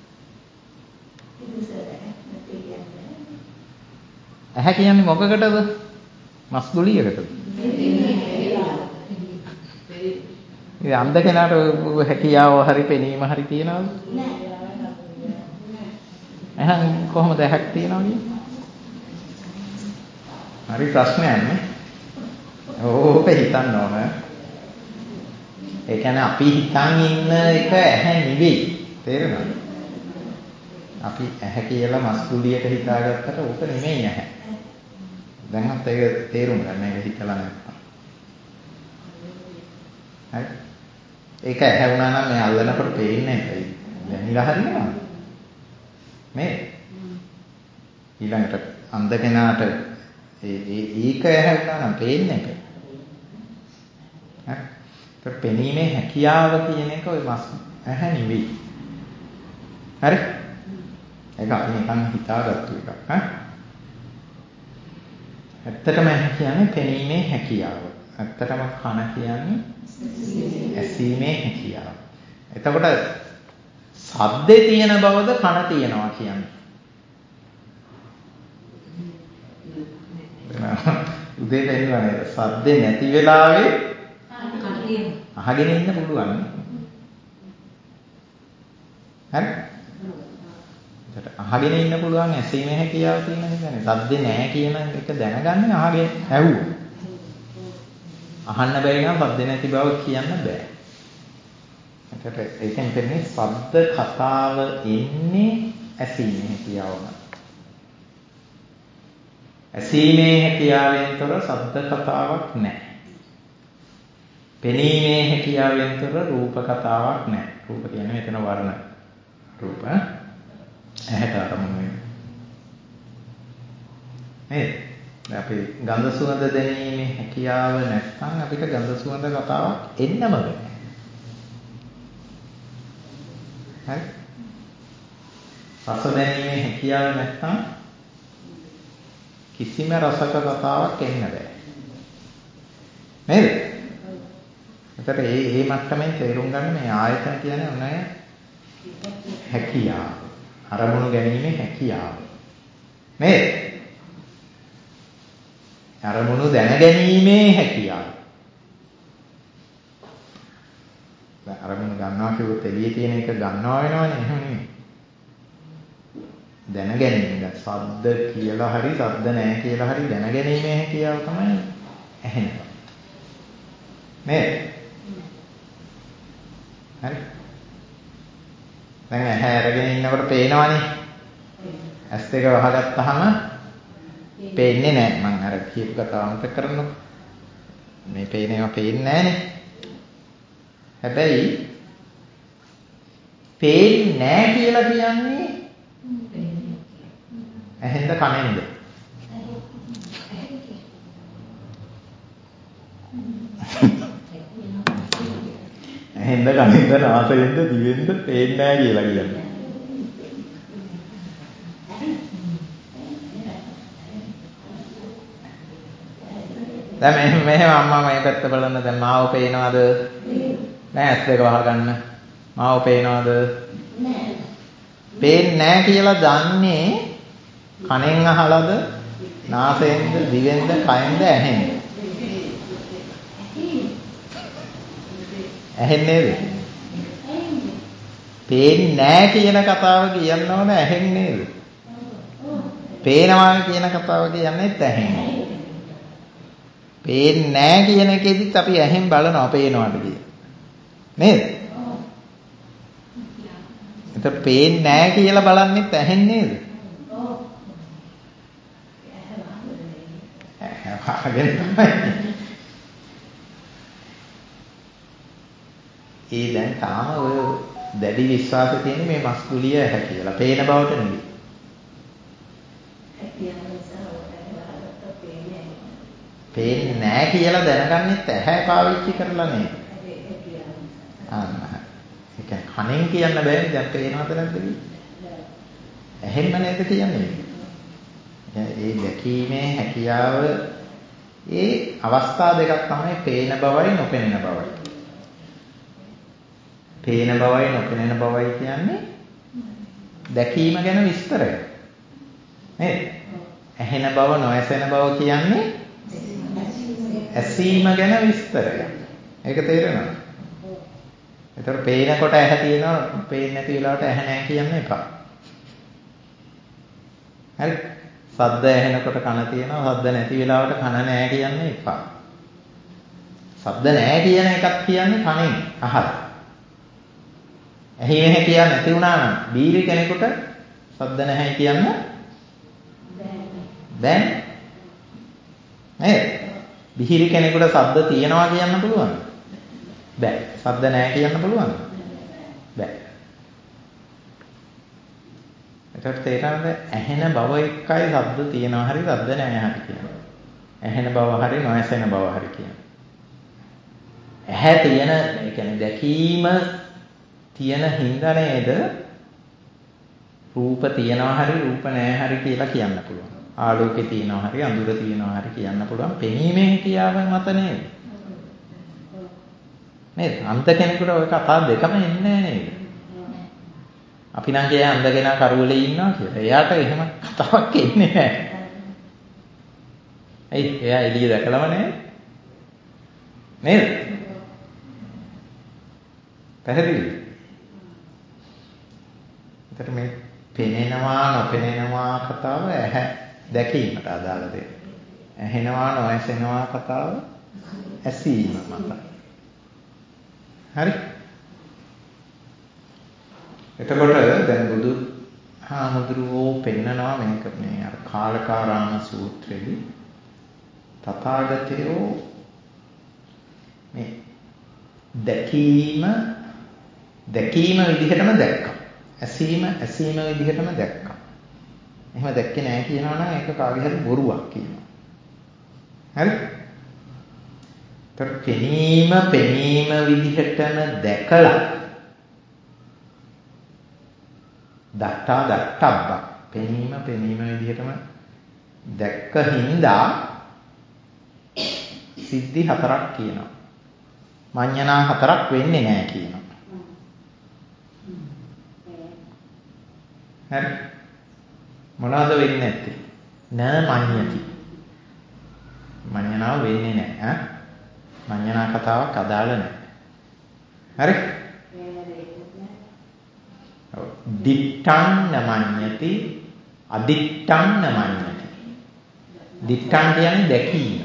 ඇහැ කියන්නේ මොකකටද? මස් ගුලියකටද? ඒ අන්ධ කෙනාට හැකියාව හරි පෙනීම හරි තියනවද? එහෙනම් කොහොමද ඇහැක් තියනවා කියන්නේ? හරි ප්‍රශ්නයක් නේ. ඕක හිතන්න ඕන. ඒ කියන්නේ අපි හිතන් ඉන්න එක ඇහැ නෙවෙයි. තේරෙනවද? අපි ඇහැ කියලා මස් ගුලියට හිතාගත්තට ඕක නෙමෙයි ඇහැ. දැන්වත් ඒක තේරුම් ගන්න ඒක හිතලා නැත්තම්. හරි. ඒක ඇහැ වුණා නම් මේ අල්ලනකොට පේන්නේ නැහැ. දැනිලා හරියනවා. මේ ඊළඟට අන්ධ කෙනාට ඒක ඇහැ වුණා නම් පේන්නේ නැහැ. හරි. ඒක පෙනීමේ හැකියාව කියන එක ඔය මස් ඇහැ නෙවෙයි. හරි? ඒක අපි නිකන් හිතාගත්තු එකක්. හරි? ඇත්තටම කියන්නේ පෙනීමේ හැකියාව. ඇත්තටම කන කියන්නේ ඇසීමේ හැකියාව. එතකොට ශබ්දේ තියෙන බවද කන තියනවා කියන්නේ. උදේ දෙන්නවා නේද? ශබ්දේ නැති වෙලාවේ අහගෙන ඉන්න පුළුවන්. හරි? අහගෙන ඉන්න පුළුවන් ඇසීමේ හැකියාව තියෙන එකනේ. සද්දේ නැහැ කියන එක දැනගන්නේ අහගෙන ඇහුවා. අහන්න බැරි නම් සද්ද නැති බව කියන්න බෑ. ඒකට ඒකෙන් දෙන්නේ ශබ්ද කතාව එන්නේ ඇසීමේ හැකියාවම. ඇසීමේ හැකියාවෙන් තොර ශබ්ද කතාවක් නැහැ. පෙනීමේ හැකියාවෙන් තොර රූප කතාවක් නැහැ. රූප කියන්නේ මෙතන වර්ණ රූප. ඇහැට අරමුණු වෙන. නේද? අපි ගන්ධ සුවඳ දැනීමේ හැකියාව නැත්නම් අපිට ගන්ධ සුවඳ කතාවක් එන්නම බෑ. හරි? රස දැනීමේ හැකියාව නැත්නම් කිසිම රසක කතාවක් එන්න බෑ. නේද? එතකොට මේ මට්ටමින් තේරුම් ගන්න මේ ආයතන කියන්නේ ඔන්න හැකියාව. අරමුණු ගැනීමේ හැකියාව. නේද? අරමුණු දැනගැනීමේ හැකියාව. දැන් අරමුණු ගන්නවා කියුවොත් එළියේ තියෙන එක ගන්නවා වෙනවනේ එහෙම නෙමෙයි. දැනගැනීම. දැන් ශබ්ද කියලා හරි ශබ්ද නැහැ කියලා හරි දැනගැනීමේ හැකියාව තමයි ඇහෙනවා. නේද? හරි. දැන් ඇහැ අරගෙන ඉන්නකොට පේනවනේ. ඇස් දෙක වහගත්තාම පේන්නේ නැහැ. මම අර කියපු කතාව අමතක කරන්නකො. මේ පේන ඒවා පේන්නේ නැහනේ. හැබැයි පේන්නේ නැහැ කියලා කියන්නේ ඇහෙන්ද කනෙන්ද? ඇහෙන්ද කනෙන්ද නාසයෙන්ද දිවෙන්ද පේන්නේ නැහැ කියලා කියන්නේ. දැන් මෙහෙම අම්මා මේ පැත්ත බලන්න දැන් මාව පේනවද? නෑ ඇස් දෙක වහගන්න. මාව පේනවද? නෑ. පේන්නේ නෑ කියලා දන්නේ කනෙන් අහලාද? නාසයෙන්ද? දිවෙන්ද? කයෙන්ද? ඇහෙන්ද? ඇහෙන්නේද? පේන්නේ නෑ කියන කතාව කියන්න ඕන ඇහෙන්නේද? පේනවා කියන කතාව කියන්නේත් ඇහෙන්නේ. පේන්නේ නැහැ කියන එකෙදිත් අපි ඇහෙන් බලනවා පේනවාට කියන. නේද? එතකොට පේන්නේ නැහැ කියලා බලන්නෙත් ඇහෙන් නේද? ඔව්. ඇහැ ඒ දැන් තාම ඔය දැඩි විශ්වාසය තියෙන මේ මස්කුලිය ඇහැ කියලා. පේන බවට නෙවෙයි. පේන්නේ නැහැ කියලා දැනගන්නෙත් ඇහැ පාවිච්චි කරලා නේද? අන්න. ඒ කියන්නේ කනෙන් කියන්න බෑනේ දැන් පේනවද නැද්ද කියලා. ඇහෙන්ම නේද කියන්නේ. ඒ දැකීමේ හැකියාව ඒ අවස්ථා දෙකක් තමයි පේන බවයි නොපෙනෙන බවයි. පේන බවයි නොපෙනෙන බවයි කියන්නේ දැකීම ගැන විස්තරය. නේද? ඇහෙන බව නොඇසෙන බව කියන්නේ ඇසීම ගැන විස්තරය. ඒක තේරෙනවද? ඒතර පේනකොට ඇහැ තියෙනවා, පේන්නේ නැති වෙලාවට ඇහැ නැහැ කියන්න එපා. හරි? ශබ්ද ඇහෙනකොට කන තියෙනවා, ශබ්ද නැති වෙලාවට කන නැහැ කියන්න එපා. ශබ්ද නැහැ කියන එකක් කියන්නේ කනෙන් අහලා. ඇහි නැහැ කියන නැති වුණා නම් බීරි කෙනෙකුට ශබ්ද නැහැ කියන්න බෑ. නේද? බිහිරි කෙනෙකුට ශබ්ද තියෙනවා කියන්න පුළුවන්ද? බෑ. ශබ්ද නැහැ කියන්න පුළුවන්ද? බෑ. ඒකට තේරෙනවද? ඇහෙන බව එක්කයි ශබ්ද තියෙනවා හරි ශබ්ද නැහැ හරි කියන්නේ. ඇහෙන බව හරි නොඇසෙන බව හරි කියන්නේ. ඇහැ තියෙන, ඒ කියන්නේ දැකීම තියෙන හින්දා නේද රූප තියෙනවා හරි රූප නැහැ හරි කියලා කියන්න පුළුවන්. ආලෝකේ තියෙනවා හරි අඳුර තියෙනවා හරි කියන්න පුළුවන්. පෙනීමේ හැකියාව මත නේද? නේද? අන්ධ කෙනෙකුට ඔය කතා දෙකම එන්නේ නැහැ නේද? අපි නම් කියේ අන්ධ කෙනා කරුවලේ ඉන්නවා කියලා. එයාට එහෙම කතාවක් එන්නේ නැහැ. එයා එළිය දැකලම නැහැ. නේද? පැහැදිලිද? එතකොට මේ පෙනෙනවා නොපෙනෙනවා කතාව ඇහැ දැකීමට අදාළ දෙයක්. ඇහෙනවා නොඇසෙනවා කතාව ඇසීම මත. හරි? එතකොට දැන් බුදු හාමුදුරුවෝ පෙන්නනවා මේක මේ අර කාලකාරාම සූත්‍රයේදී තථාගතයෝ මේ දැකීම විදිහටම දැක්කා. ඇසීම විදිහටම දැක්කා. එහෙම දැක්කේ නැහැ කියනවා නම් ඒක කාගේ හරි බොරුවක් කියනවා. හරි? පෙනීම විදිහටම දැකලා දත්තබ්බ පෙනීම විදිහටම දැක්ක හින්දා සිද්ධි 4ක් කියනවා. මඤ්ඤණා 4ක් වෙන්නේ නැහැ කියනවා. හරි? මොනවද වෙන්නේ නැත්තේ? න මඤ්ඤති. මඤ්ඤණාව වෙන්නේ නැහැ. මඤ්ඤණා කතාවක් අදාළ නැහැ. හරි? දිත්තං නමඤ්ඤති අදිත්තං නමඤ්ඤති. දිත්තං කියන්නේ දැකීම.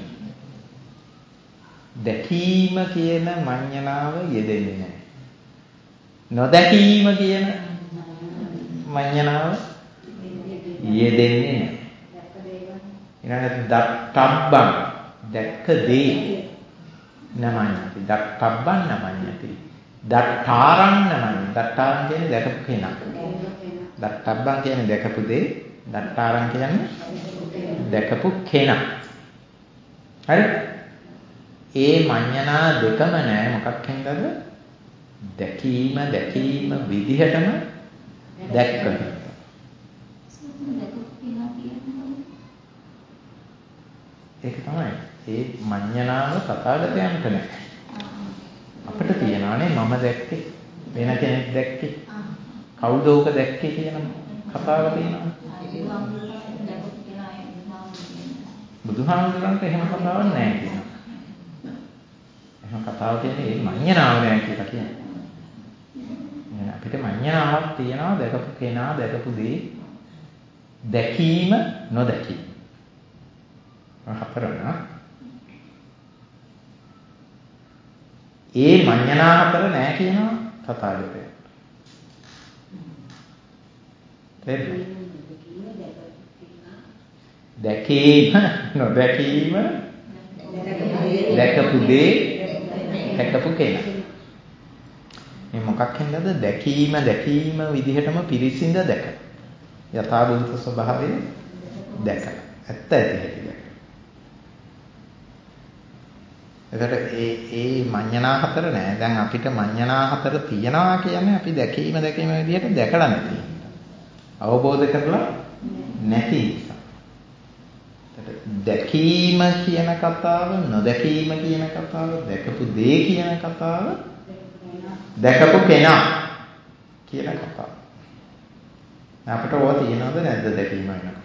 දැකීම කියන මඤ්ඤණාව යෙදෙන්නේ නැහැ. නොදැකීම කියන මඤ්ඤණාව යෙදෙන්නේ නැහැ. ඊළඟට දත්තබ්බං දැක්ක දේ නමඤ්ඤති. දත්තබ්බං නමඤ්ඤති. දත්තාරං නමඤ්ඤති. දත්තාරං කියන්නේ දැකපු කෙනා. දත්තබ්බං කියන්නේ දැකපු දේ. දත්තාරං කියන්නේ දැකපු කෙනා. හරි? ඒ මඤ්ඤණා දෙකම නැහැ. මොකක් හින්දාද? දැකීම විදිහටම දැක්ක. ඒක තමයි. ඒ මඤ්ඤණාව තථාගතයන්ට නැහැ. අපිට තියනවානේ මම දැක්කේ වෙන කෙනෙක් දැක්කේ කවුද ඕක දැක්කේ කියන කතාව තියෙනවා. බුදුහාමුදුරන්ට එහෙම කතාවක් නැහැ කියනවා. එහෙම කතාව කියන්නේ ඒ මඤ්ඤණාව නැහැ කියලා කියන්නේ. එහෙනම් අපිට මඤ්ඤණාවක් තියෙනවා දැකපු කෙනා දැකපු දේ දැකීම නොදැකීම. හතරන ඒ මඤ්ඤණා හතර නැහැ කියනවා තථාගතයන්. දැකීම නොදැකීම දැකපු දේ දැකපු කෙනා. මේ මොකක් හින්දාද? දැකීම විදිහටම පිරිසිඳ දැක. යථා භූත ස්වභාවය දැක. ඇත්ත ඇති හැටි දැක. එතකොට ඒ මඤ්ඤණා හතර නෑ. දැන් අපිට මඤ්ඤණා හතර තියනවා කියන්නේ අපි දැකීම විදිහට දැකලා නැති. අවබෝධ කරලා නැති නිසා. දැකීම කියන කතාව, නොදැකීම කියන කතාව, දැකපු දේ කියන කතාව, දැකපු කෙනා කියන කතාව. අපිට ඕවා තියෙනවද නැද්ද දැකීම වෙනකොට?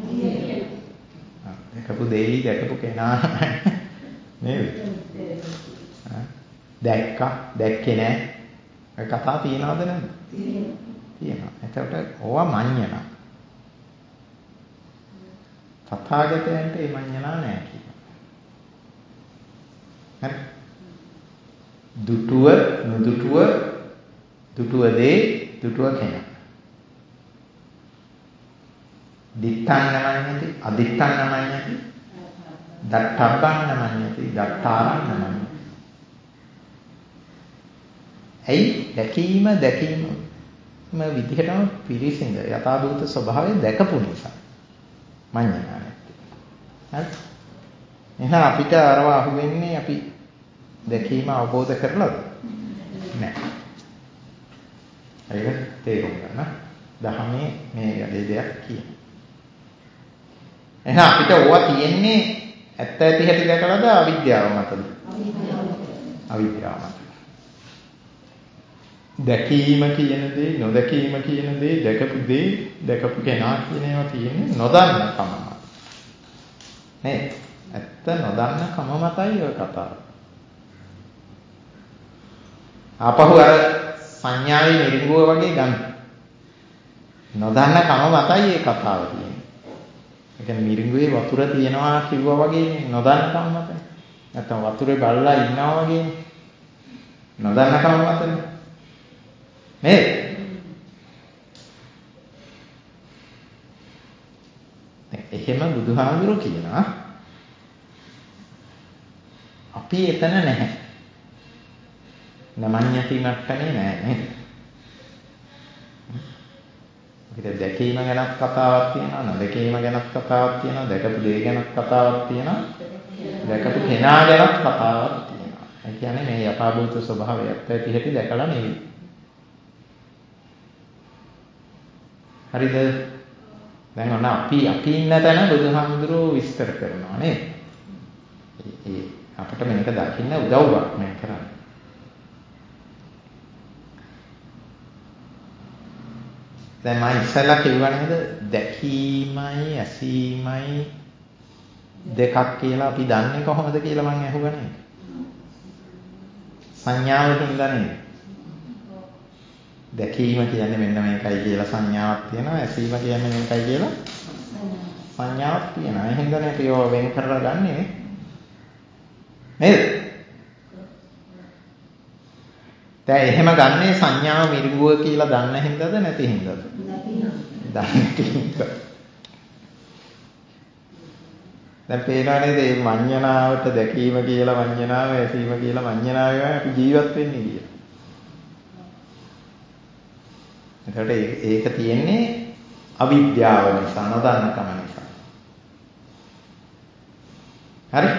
දැකපු දෙයි දැකපු කෙනා නේද? දැක්කේ නෑ. ඒ කතාව තියෙනවද නැද්ද? තියෙනවා. එතකොට ඕවා මඤ්ඤණා. තථාගතයන්ට ඒ මඤ්ඤණා නෑ කියනවා. හරි? දුටුව නුදුටුව දුටුව දේ දුටුව කෙනා. දිත්තං නමඤ්ඤති අදිත්තං නමඤ්ඤති දත්තබ්බං නමඤ්ඤති දත්තාරං නමඤ්ඤති. ඇයි දැකීම විදිහටම පිරිසිඳ යථාභූත ස්වභාවය දැකපු නිසා මඤ්ඤණා නැති. හරි? එහෙනම් අපිට අරව අහු වෙන්නේ අපි දැකීම අවබෝධ කරලාද? නැහැ. ඒක තේරුම් ගන්න. දහමේ මේ වැඩේ දෙයක් කියනවා. එහෙනම් අපිට ඕවා තියෙන්නේ ඇත්ත ඇති හැටි දැකලාද අවිද්‍යාව මතද? අවිද්‍යාව මත. දැකීම කියන දේ, නොදැකීම කියන දේ, දැකපු කෙනා කියන ඒවා තියෙන්නේ නොදන්න කම මත. නේද? ඇත්ත නොදන්න කම මතයි ඔය කතාව. ආපහු අර සංඥාවේ නිර්ගුව වගේ ගන්න. නොදන්න කම මතයි මේ කතාව තියෙන්නේ. ඒ කියන්නේ මිරිඟුවේ වතුර තියනවා කිව්වා වගේ නොදන්න කම මතයි. නැත්නම් වතුරේ බල්ලා ඉන්නවා වගේ නොදන්න කම මතයි. නේද? එහෙම බුදුහාමුදුරුවෝ කියනවා අපි එතන නැහැ. නමඤ්ඤති මට්ටමේ නෑ නේද? අපිට දැකීම ගැනත් කතාවක් තියෙනවා, නොදැකීම ගැනත් කතාවක් තියෙනවා, දැකපු දේ ගැනත් කතාවක් තියෙනවා, දැකපු කෙනා ගැනත් කතාවක් තියෙනවා. ඒ කියන්නේ මේ යථාභූත ස්වභාවයත් ඇති හැටි දැකලා නෙවෙයි. හරිද? දැන් ඔන්න අපි ඉන්න තැන බුදුහාමුදුරුවෝ විස්තර කරනවා නේද? ඒ අපිට මේක දකින්න උදව්වක් මේ කරන්නේ. දැන් මම ඉස්සෙල්ලා කිව්වා නේද දැකීමයි ඇසීමයි දෙකක් කියලා අපි දන්නේ කොහොමද කියලා මම අහුවා නේද? සංඥාවකින් දන්නේ. දැකීම කියන්නේ මෙන්න මේකයි කියලා සංඥාවක් තියෙනවා, ඇසීම කියන්නේ මේකයි කියලා සංඥාවක් තියෙනවා. ඒ හින්දානේ අපි ඒවා වෙන් කරලා ගන්නෙ නේද? දැන් එහෙම ගන්නේ සංඥාව මිරිඟුව කියලා දන්න හින්දාද නැති හින්දාද? දැන් පේනවනේ මේ මඤ්ඤණාවට දැකීම කියලා මඤ්ඤණාව, ඇසීම කියලා මඤ්ඤණාව අපි ජීවත් වෙන්නේ කියලා. එතකොට ඒක තියෙන්නේ අවිද්‍යාව නිසා, නොදන්නකම නිසා. හරි?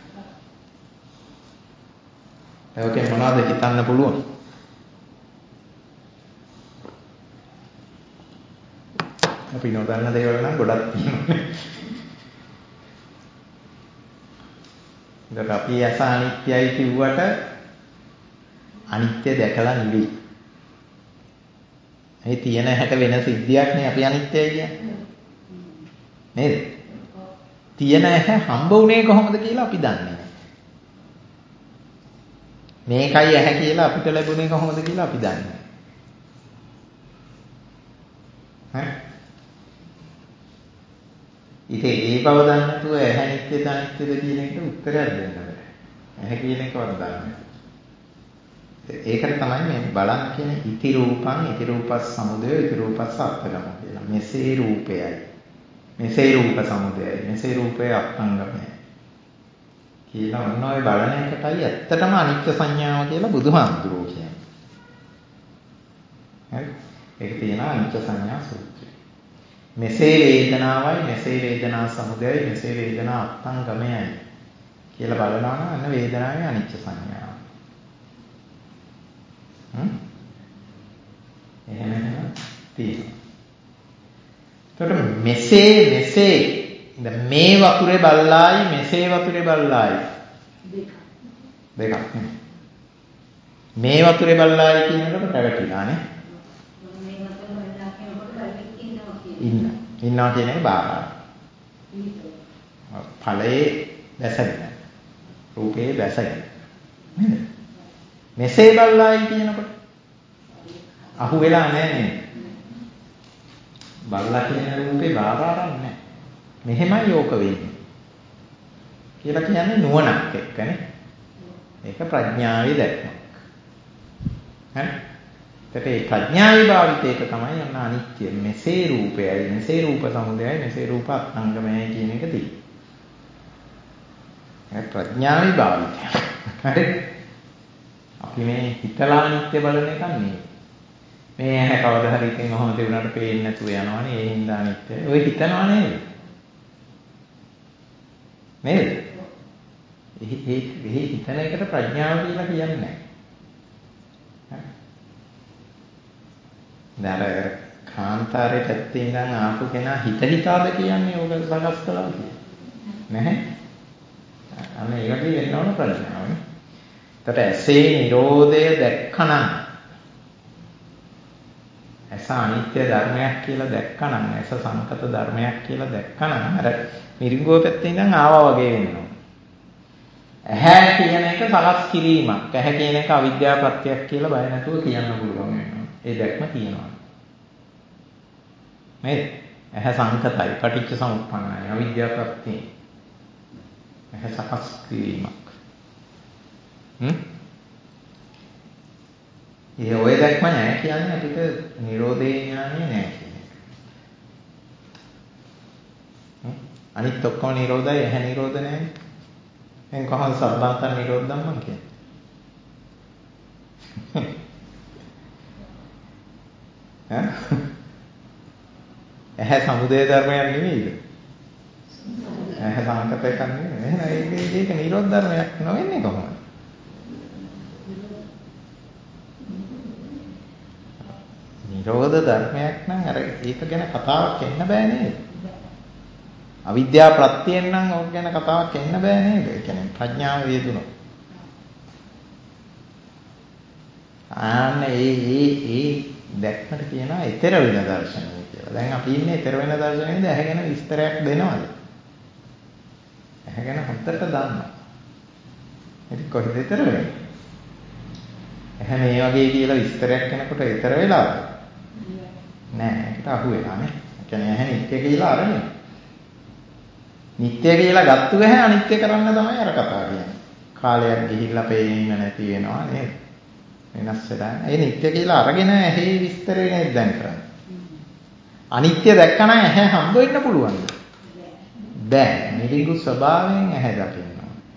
ඒකෙන් මොනවද හිතන්න පුළුවන්? අපි නොදන්න දේවල් නම් ගොඩක් තියෙනවා. ඒක අපි ඇස අනිත්‍යයි කිව්වට අනිත්‍ය දැකලා නෙවෙයි. ඒ තියෙන හැට වෙන සිද්ධියක් නේ අපි අනිත්‍යයි කියන්නේ. නේද? තියෙන ඇහැ හම්බ වුණේ කොහොමද කියලා අපි දන්නේ නැහැ. මේකයි ඇහැ කියලා අපිට ලැබුණේ කොහොමද කියලා අපි දන්නේ නැහැ. ඉතින් ඒ බව දන්නේ නැතුව ඇහැ නිත්‍යද අනිත්‍යද කියන එකට උත්තරයක් දෙන්න බෑ. ඇහැ කියන එකවත් දන්නේ නැහැ. ඒකට තමයි මේ බලන්න කියන්නේ ඉති රූපං ඉති රූපස් සමුදය ඉති රූපස් අත්ථගම කියලා. මෙසේ රූපයයි. මෙසේ රූප සමුදයයි. මෙසේ රූපේ අත්ංගමයි. කියලා ඔන්න ඔය බලන එකටයි ඇත්තටම අනිත්‍ය සංඥාව කියලා බුදුහාමුදුරුවෝ කියන්නේ. හරි? ඒක තියෙනවා අනිත්‍ය සංඥා සූත්‍රය. මෙසේ වේදනාවයි මෙසේ වේදනා සමුදයයි මෙසේ වේදනා අත්ංගමයි කියලා බලනවා නම් අන්න වේදනාවේ අනිත්‍ය සංඥාව. එහෙම තියෙනවා. එතකොට මෙසේ මේ වතුරේ බල්ලායි මෙසේ වතුරේ බල්ලායි දෙකක් නේ. මේ වතුරේ බල්ලායි කියනකොට පැවතිලානේ. ඉන්නවා කියන එක බාරා. ඵලයේ දැසගෙන. රූපේ දැසගෙන. නේද? මෙසේ බල්ලායි කියනකොට අහු වෙලා නැහැ නේද? බල්ලා කියන රූපේ බාරාරක් නැහැ. මෙහෙමයි යෝක වෙන්නේ. කියලා කියන්නේ නුවණක් එක්කනේ. ඒක ප්‍රඥාවේ දැක්මක්. හරි? ඒ ප්‍රඥාවේ භාවිතයක තමයි යන අනිත්‍ය මෙසේ රූපයයි මෙසේ රූප සමුදයයි මෙසේ රූප අත්ංගමයයි කියන එක තියෙන්නේ. ඒ ප්‍රඥාවේ භාවිතය. හරි? අපි මේ හිතලා අනිත්‍ය බලන එක නෙවෙයි. මේ ඇහැ කවදා හරි ඉතින් ඔහොම තිබුණාට පේන්නේ නැතුව යනවනේ ඒ හින්දා අනිත්‍යයි. ඔය හිතනවා නේද? නේද? ඒ හිතන එකට ප්‍රඥාව කියලා කියන්නේ නැහැ. දැන් කාන්තාරේ පැත්තේ ඉඳන් ආපු කෙනා හිතාද කියන්නේ ඕක සකස් කළා කියලා. නැහැ. අන්න ඒ වගේ වෙන්න ඕන ප්‍රඥාවනේ. ඒකට ඇසේ නිරෝධය දැක්කනම් ඇස අනිත්‍ය ධර්මයක් කියලා දැක්කනම් ඇස සංකත ධර්මයක් කියලා දැක්කනම් අර මිරිඟුව පැත්තේ ඉඳන් ආවා වගේ වෙනවා. ඇහැ කියන එක සලස් කිරීමක්. ඇහැ කියන එක අවිද්‍යාව ප්‍රත්‍යක් කියලා බය නැතුව කියන්න පුළුවන් වෙනවා. ඒ දැක්ම තියෙනවා. නේද? ඇහැ සංකතයි, පටිච්ච සමුප්පන්නයි, අවිද්‍යාව ප්‍රත්‍යය. ඇහැ සකස් කිරීමක්. ඒ ඔය දැක්ම නැහැ කියන්නේ අපිට නිරෝධේ ඥානෙ නැහැ කියන එක. අනිත් ඔක්කොම නිරෝධයි ඇහැ නිරෝධ නැහැ. එහෙනම් කොහොමද සබ්බාන්තර නිරෝධ ධම්මං කියන්නේ? ඇහැ සමුදය ධර්මයක් නෙමෙයිද? ඇහැ සංකත එකක් නෙමෙයි. එහෙනම් ඒක නිරෝධ ධර්මයක් නොවෙන්නේ කොහොමද? නිරෝධ ධර්මයක් නම් අර ඒක ගැන කතාවක් එන්න බෑ නේද? අවිද්‍යාව ප්‍රත්‍යයෙන් නම් ඕක ගැන කතාවක් එන්න බෑ නේද? ඒ කියන්නේ ප්‍රඥාව වේදුනොත්. ඒ දැක්මට කියනවා ඊතර වෙන දර්ශනය කියලා. දැන් අපි ඉන්නේ ඊතර වෙන දර්ශනයේද ඇහැ ගැන විස්තරයක් දෙනවද? ඇහැ ගැන හොඳට දන්නවා. ඒක කොහෙද ඊතර වෙන්නේ? ඇහැ මේ වගේ කියලා විස්තරයක් කරනකොට ඊතර වෙලාද? නෑ, ඒකට අහු වෙලා නේ. ඒ කියන්නේ ඇහැ නිත්‍ය කියලා අරගෙන. නිත්‍ය කියලා ගත්තු ඇහැ අනිත්‍ය කරන්න තමයි අර කතාව කියන්නේ. කාලයක් ගිහිල්ලා පේන්නේ නැති වෙනවා නේද? වෙනස් වෙලා. ඒ නිත්‍ය කියලා අරගෙන ඇහි විස්තරේ නේද දැන් කරන්නේ. අනිත්‍ය දැක්කම ඇහැ හම්බ වෙන්න පුළුවන්ද? බෑ. නිරිඟු ස්වභාවයෙන් ඇහැ දකින්න.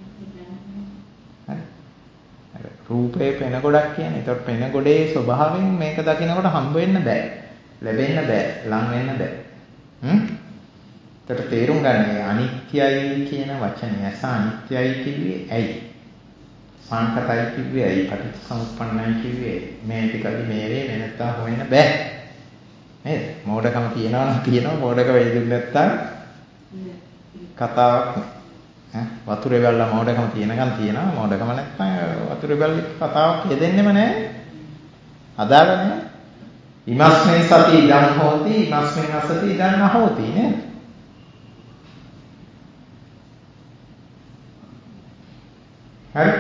හරි. රූපේ පෙන ගොඩක් කියන්නේ. ඒතකොට පෙන ගොඩේ ස්වභාවයෙන් මේක දකිනකොට හම්බ වෙන්න බෑ. ලැබෙන්න බෑ. ලං වෙන්න බෑ. ඒතකොට තේරුම් ගන්න අනිත්‍යයි කියන වචනේ ඇස අනිත්‍යයි කිව්වේ ඇයි? සංකතයි කිව්වේ ඇයි? පටිච්චසමුප්පන්නයි කිව්වේ මේ ටිකදී මේ වේ නැත්තා හොයන්න බෑ. නේද? මෝඩකම කියනවා මෝඩක වෙයිදුන්නේ නැත්තම් කතාවක් නෑ. වතුරේ බැලලා මෝඩකම කියනකම් තියෙනවා. මෝඩකම නැත්නම් වතුරේ බැලලා කතාවක් යෙදෙන්නෙම නෑ. අදාළ නෑ. ඉමස්මෙන් සති ඉදං හෝති ඉමස්මෙන් අසති ඉදං නහෝති නේද? හරි.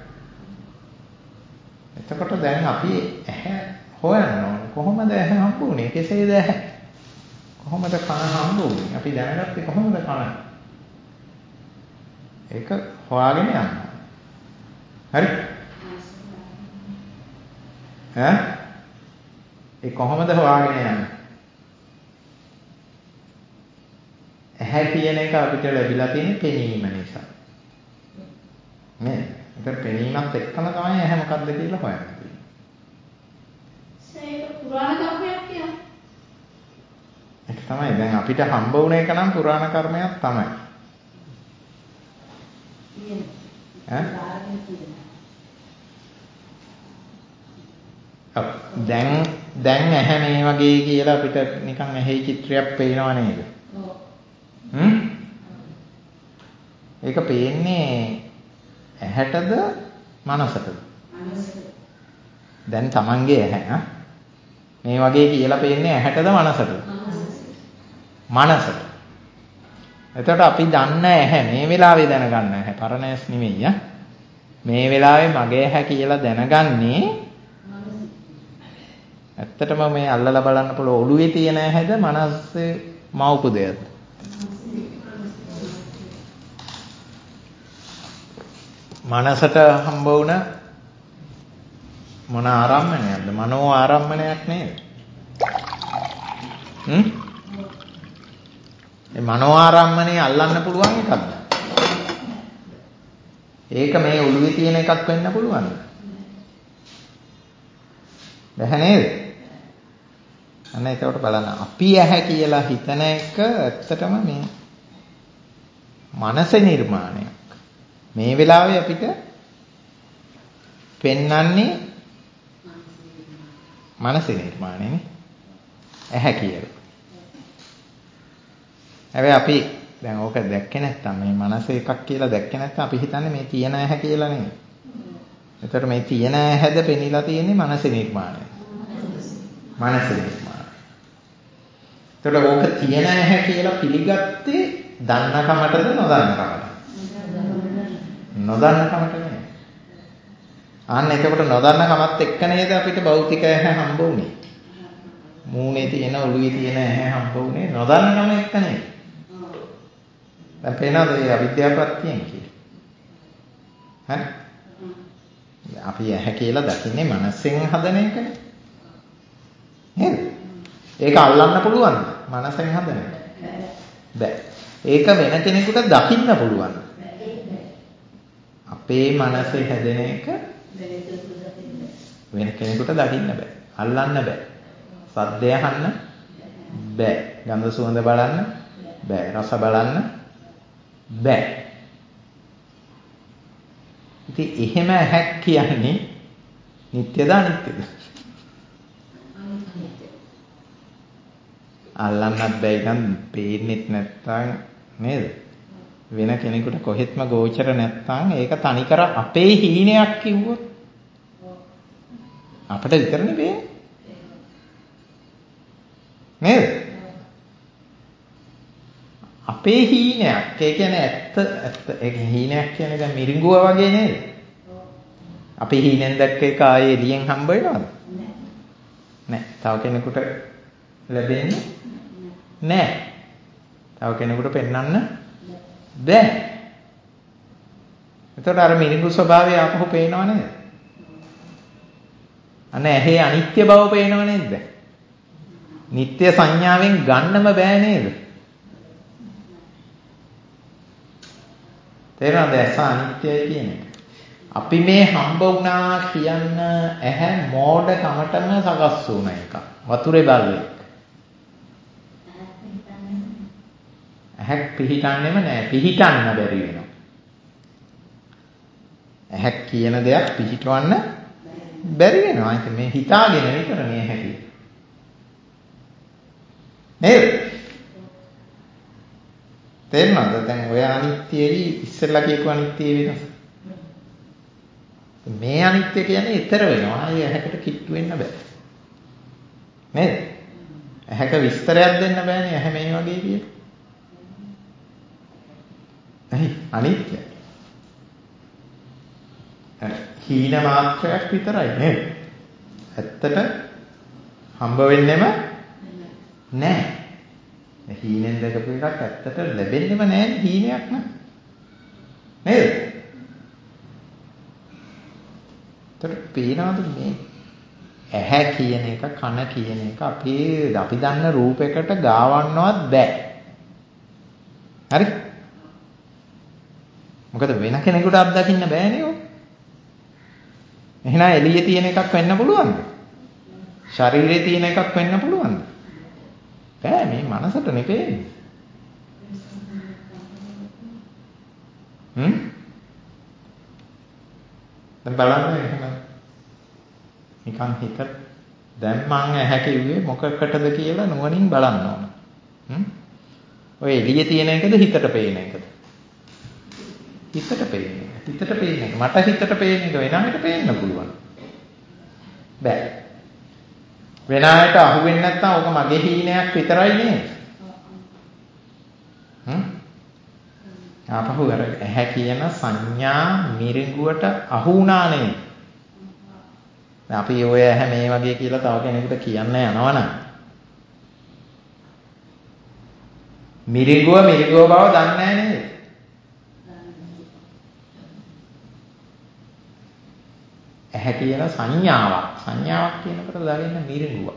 එතකොට දැන් අපි ඇහැ හොයන්න ඕන. කොහොමද ඇහැ හම්බුනේ? කෙසේද ඇහැ? කොහොමද කන හම්බුනේ? අපි දැනගත්තේ කොහොමද කන? ඒක හොයාගෙන යන්න. හරි? ඒ කොහොමද හොයාගෙන යන්නේ? ඇහැ කියන එක අපිට ලැබිලා තියෙන පෙනීම නිසා. නේ? ඒක පෙනීමත් එක්කම තමයි ඇහැ මොකද්ද කියලා හොයන්නේ. ඒක පුරාණ කර්මයක් කියන්නේ. ඒක තමයි දැන් අපිට හම්බ වුණ එක නම් පුරාණ කර්මයක් තමයි. දැන් ඇහැ මේ වගේ කියලා අපිට නිකන් ඇහි චිත්‍රයක් පේනව නේද? ඒක පේන්නේ ඇහැටද මනසටද? දැන් Tamange ඇහැ මේ වගේ කියලා පේන්නේ ඇහැටද මනසටද? මනසට. එතකොට අපි දන්න ඇහැ මේ වෙලාවේ දැනගන්න ඇහැ පරණයස් නෙමෙයි මේ වෙලාවේ මගේ ඇහැ කියලා දැනගන්නේ ඇත්තටම මේ අල්ලලා බලන්න පුළුවන් ඔළුවේ තියෙන ඇහැද මනසේ මවපු දෙයක්ද? මනසට හම්බ වුණ මොන ආරම්මණයක්ද? මනෝ ආරම්මණයක් නේද? ඒ මනෝ ආරම්මණය අල්ලන්න පුළුවන් එකක්ද? ඒක මේ ඔළුවේ තියෙන එකක් වෙන්න පුළුවන්ද? බැහැ නේද? අන්න ඒකට බලන්න අපි ඇහැ කියලා හිතන එක ඇත්තටම මේ මනසේ නිර්මාණයක්. මේ වෙලාවේ අපිට පෙන්වන්නේ මනසේ නිර්මාණයනේ. ඇහැ කියලා. හැබැයි අපි දැන් ඕක දැක්කේ නැත්තම් මේ මනස එකක් කියලා දැක්කේ නැත්තම් අපි හිතන්නේ මේ තියෙන ඇහැ කියලා නෙමෙයි. ඒතර මේ තියෙන ඇහැද පෙනිලා තියෙන්නේ මනසේ නිර්මාණය. මනසේ නිර්මාණය. ඒතර ඕක තියෙන ඇහැ කියලා පිළිගත්තේ දන්නකමටද නොදන්නකමටද? නොදන්නකමට නෙමෙයි. අන්න එතකොට නොදන්නකමත් එක්ක නේද අපිට භෞතික ඇහැ හම්බ වුනේ. මූණේ තියෙන ඔළුවේ තියෙන ඇහැ හම්බ වුනේ නොදන්නකම එක්ක නේද? දැන් පේනවද මේ අවිද්‍යාව ප්‍රත්‍යයෙන් කියලා? හරි? අපි ඇහැ කියලා දකින්නේ මනසෙන් හදන එකනේ. නේද? ඒක අල්ලන්න පුළුවන්ද? මනසෙන් හදන එක. බෑ. ඒක වෙන කෙනෙකුට දකින්න පුළුවන්. අපේ මනසේ හැදෙන එක වෙන කෙනෙකුට දකින්න බෑ. අල්ලන්න බෑ. සද්දය අහන්න බෑ. ගඳ සුවඳ බලන්න බෑ. රස බලන්න බෑ. ඉතින් එහෙම ඇහක් කියන්නේ නිට්ටයද අනිත්‍යද? අල්ලන්නත් බෑ නම් පේන්නෙත් නැත්තම් නේද? වෙන කෙනෙකුට කොහෙත්ම ගෝචර නැත්තම් ඒක තනිකර අපේ හීනයක් කිව්වොත් අපිට විතරනේ වෙන්නේ. නේද? අපේ හීනයක්. ඒ කියන්නේ ඇත්ත ඒ හීනයක් කියන්නේ දැන් මිරිඟුව වගේ නේද? අපේ හීනෙන් දැක්ක එක ආයේ එළියෙන් හම්බ වෙනවද? නැහැ. තව කෙනෙකුට ලැබෙන්නේ නැහැ. තව කෙනෙකුට පෙන්වන්න බෑ. එතකොට අර මිරිඟු ස්වභාවය ආපහු පේනව නේද? අනේ ඇහි අනිත්‍ය බව පේනව නේද? නිත්‍ය සංඥාවෙන් ගන්නම බෑ නේද? තේරෙනවද ඇස අනිත්‍යයි කියන එක? අපි මේ හම්බ වුණා කියන්න ඇහැ මෝඩ කමටම සකස් වුණ එක. වතුරේ බල්ලෙක්. ඇහැක් පිහිටන්නේම නෑ. පිහිටන්න බැරි වෙනවා. ඇහැක් කියන දෙයක් පිහිටවන්න බැරි වෙනවා. ඒක මේ හිතාගෙන විතරනේ ඇහැටි. නේද? තේරුණාද? දැන් ඔය අනිත්‍යයි ඉස්සෙල්ලා කියපු අනිත්‍ය වෙනස. මේ අනිත්‍ය කියන්නේ ඊතර වෙනවා. ආයේ ඇහැකට කිට්ටු වෙන්න බෑ. නේද? ඇහැක විස්තරයක් දෙන්න බෑනේ. ඇහැ මේ වගේ කියලා. ඇයි අනිත්‍ය? හීන මාත්‍රයක් විතරයි නේද? ඇත්තට හම්බ වෙන්නෙම නැහැ. හීනෙන් දැකපු එකක් ඇත්තට ලැබෙන්නෙම නැහැ හීනයක් නේ. නේද? ඒතර පේනවද මේ ඇහැ කියන එක කන කියන එක අපි දන්න රූපයකට ගාවන්නවත් බෑ. හරි? මොකද වෙන කෙනෙකුට අත්දකින්න බෑනේ ඔය. එහෙනම් එළියේ තියෙන එකක් වෙන්න පුළුවන්ද? ශරීරයේ තියෙන එකක් වෙන්න පුළුවන්ද? බෑ මේ මනසට නෙපෙන්නේ. දැන් බලන්න එහෙනම් නිකන් හිත දැන් මං ඇහැ කිව්වේ මොකකටද කියලා නුවණින් බලන්න ඕන. ඔය එළියේ තියෙන එකද හිතට පේන එකද? හිතට පේන එක. හිතට පේන එක. මට හිතට පේන එක වෙනාට පේන්න පුළුවන්. බෑ. වෙන අයට අහු වෙන්නේ නැත්නම් ඕක මගේ හීනයක් විතරයි නේද? ආපහු අර ඇහැ කියන සංඥා මිරිඟුවට අහු වුණා නෙමෙයි. දැන් අපි ඔය ඇහැ මේ වගේ කියලා තව කෙනෙකුට කියන්න යනවනම් මිරිඟුව බව දන්නේ නැහැ නේද? ඇහැ කියන සංඥාවක් කියනකොට දාගෙන මිරිඟුව.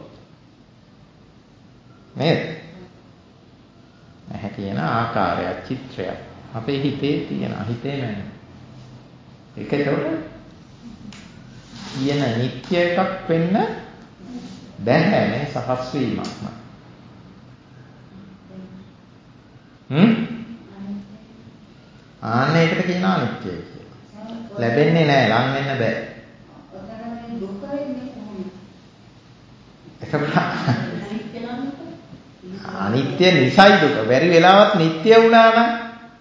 නේද? ඇහැ කියන ආකාරය, චිත්‍රය අපේ හිතේ තියෙන හිතේ නෑ. ඒකට කියන නිත්‍ය එකක් වෙන්න බැහැ නේ සකස් වීමක්ම. ආන්නේ එකට කියනවා අනිත්‍යයි කියලා. ලැබෙන්නේ නෑ, ලං වෙන්න බෑ. අනිත්‍ය නිසයි දුක. බැරි වෙලාවත් නිට්ටය වුණා නම්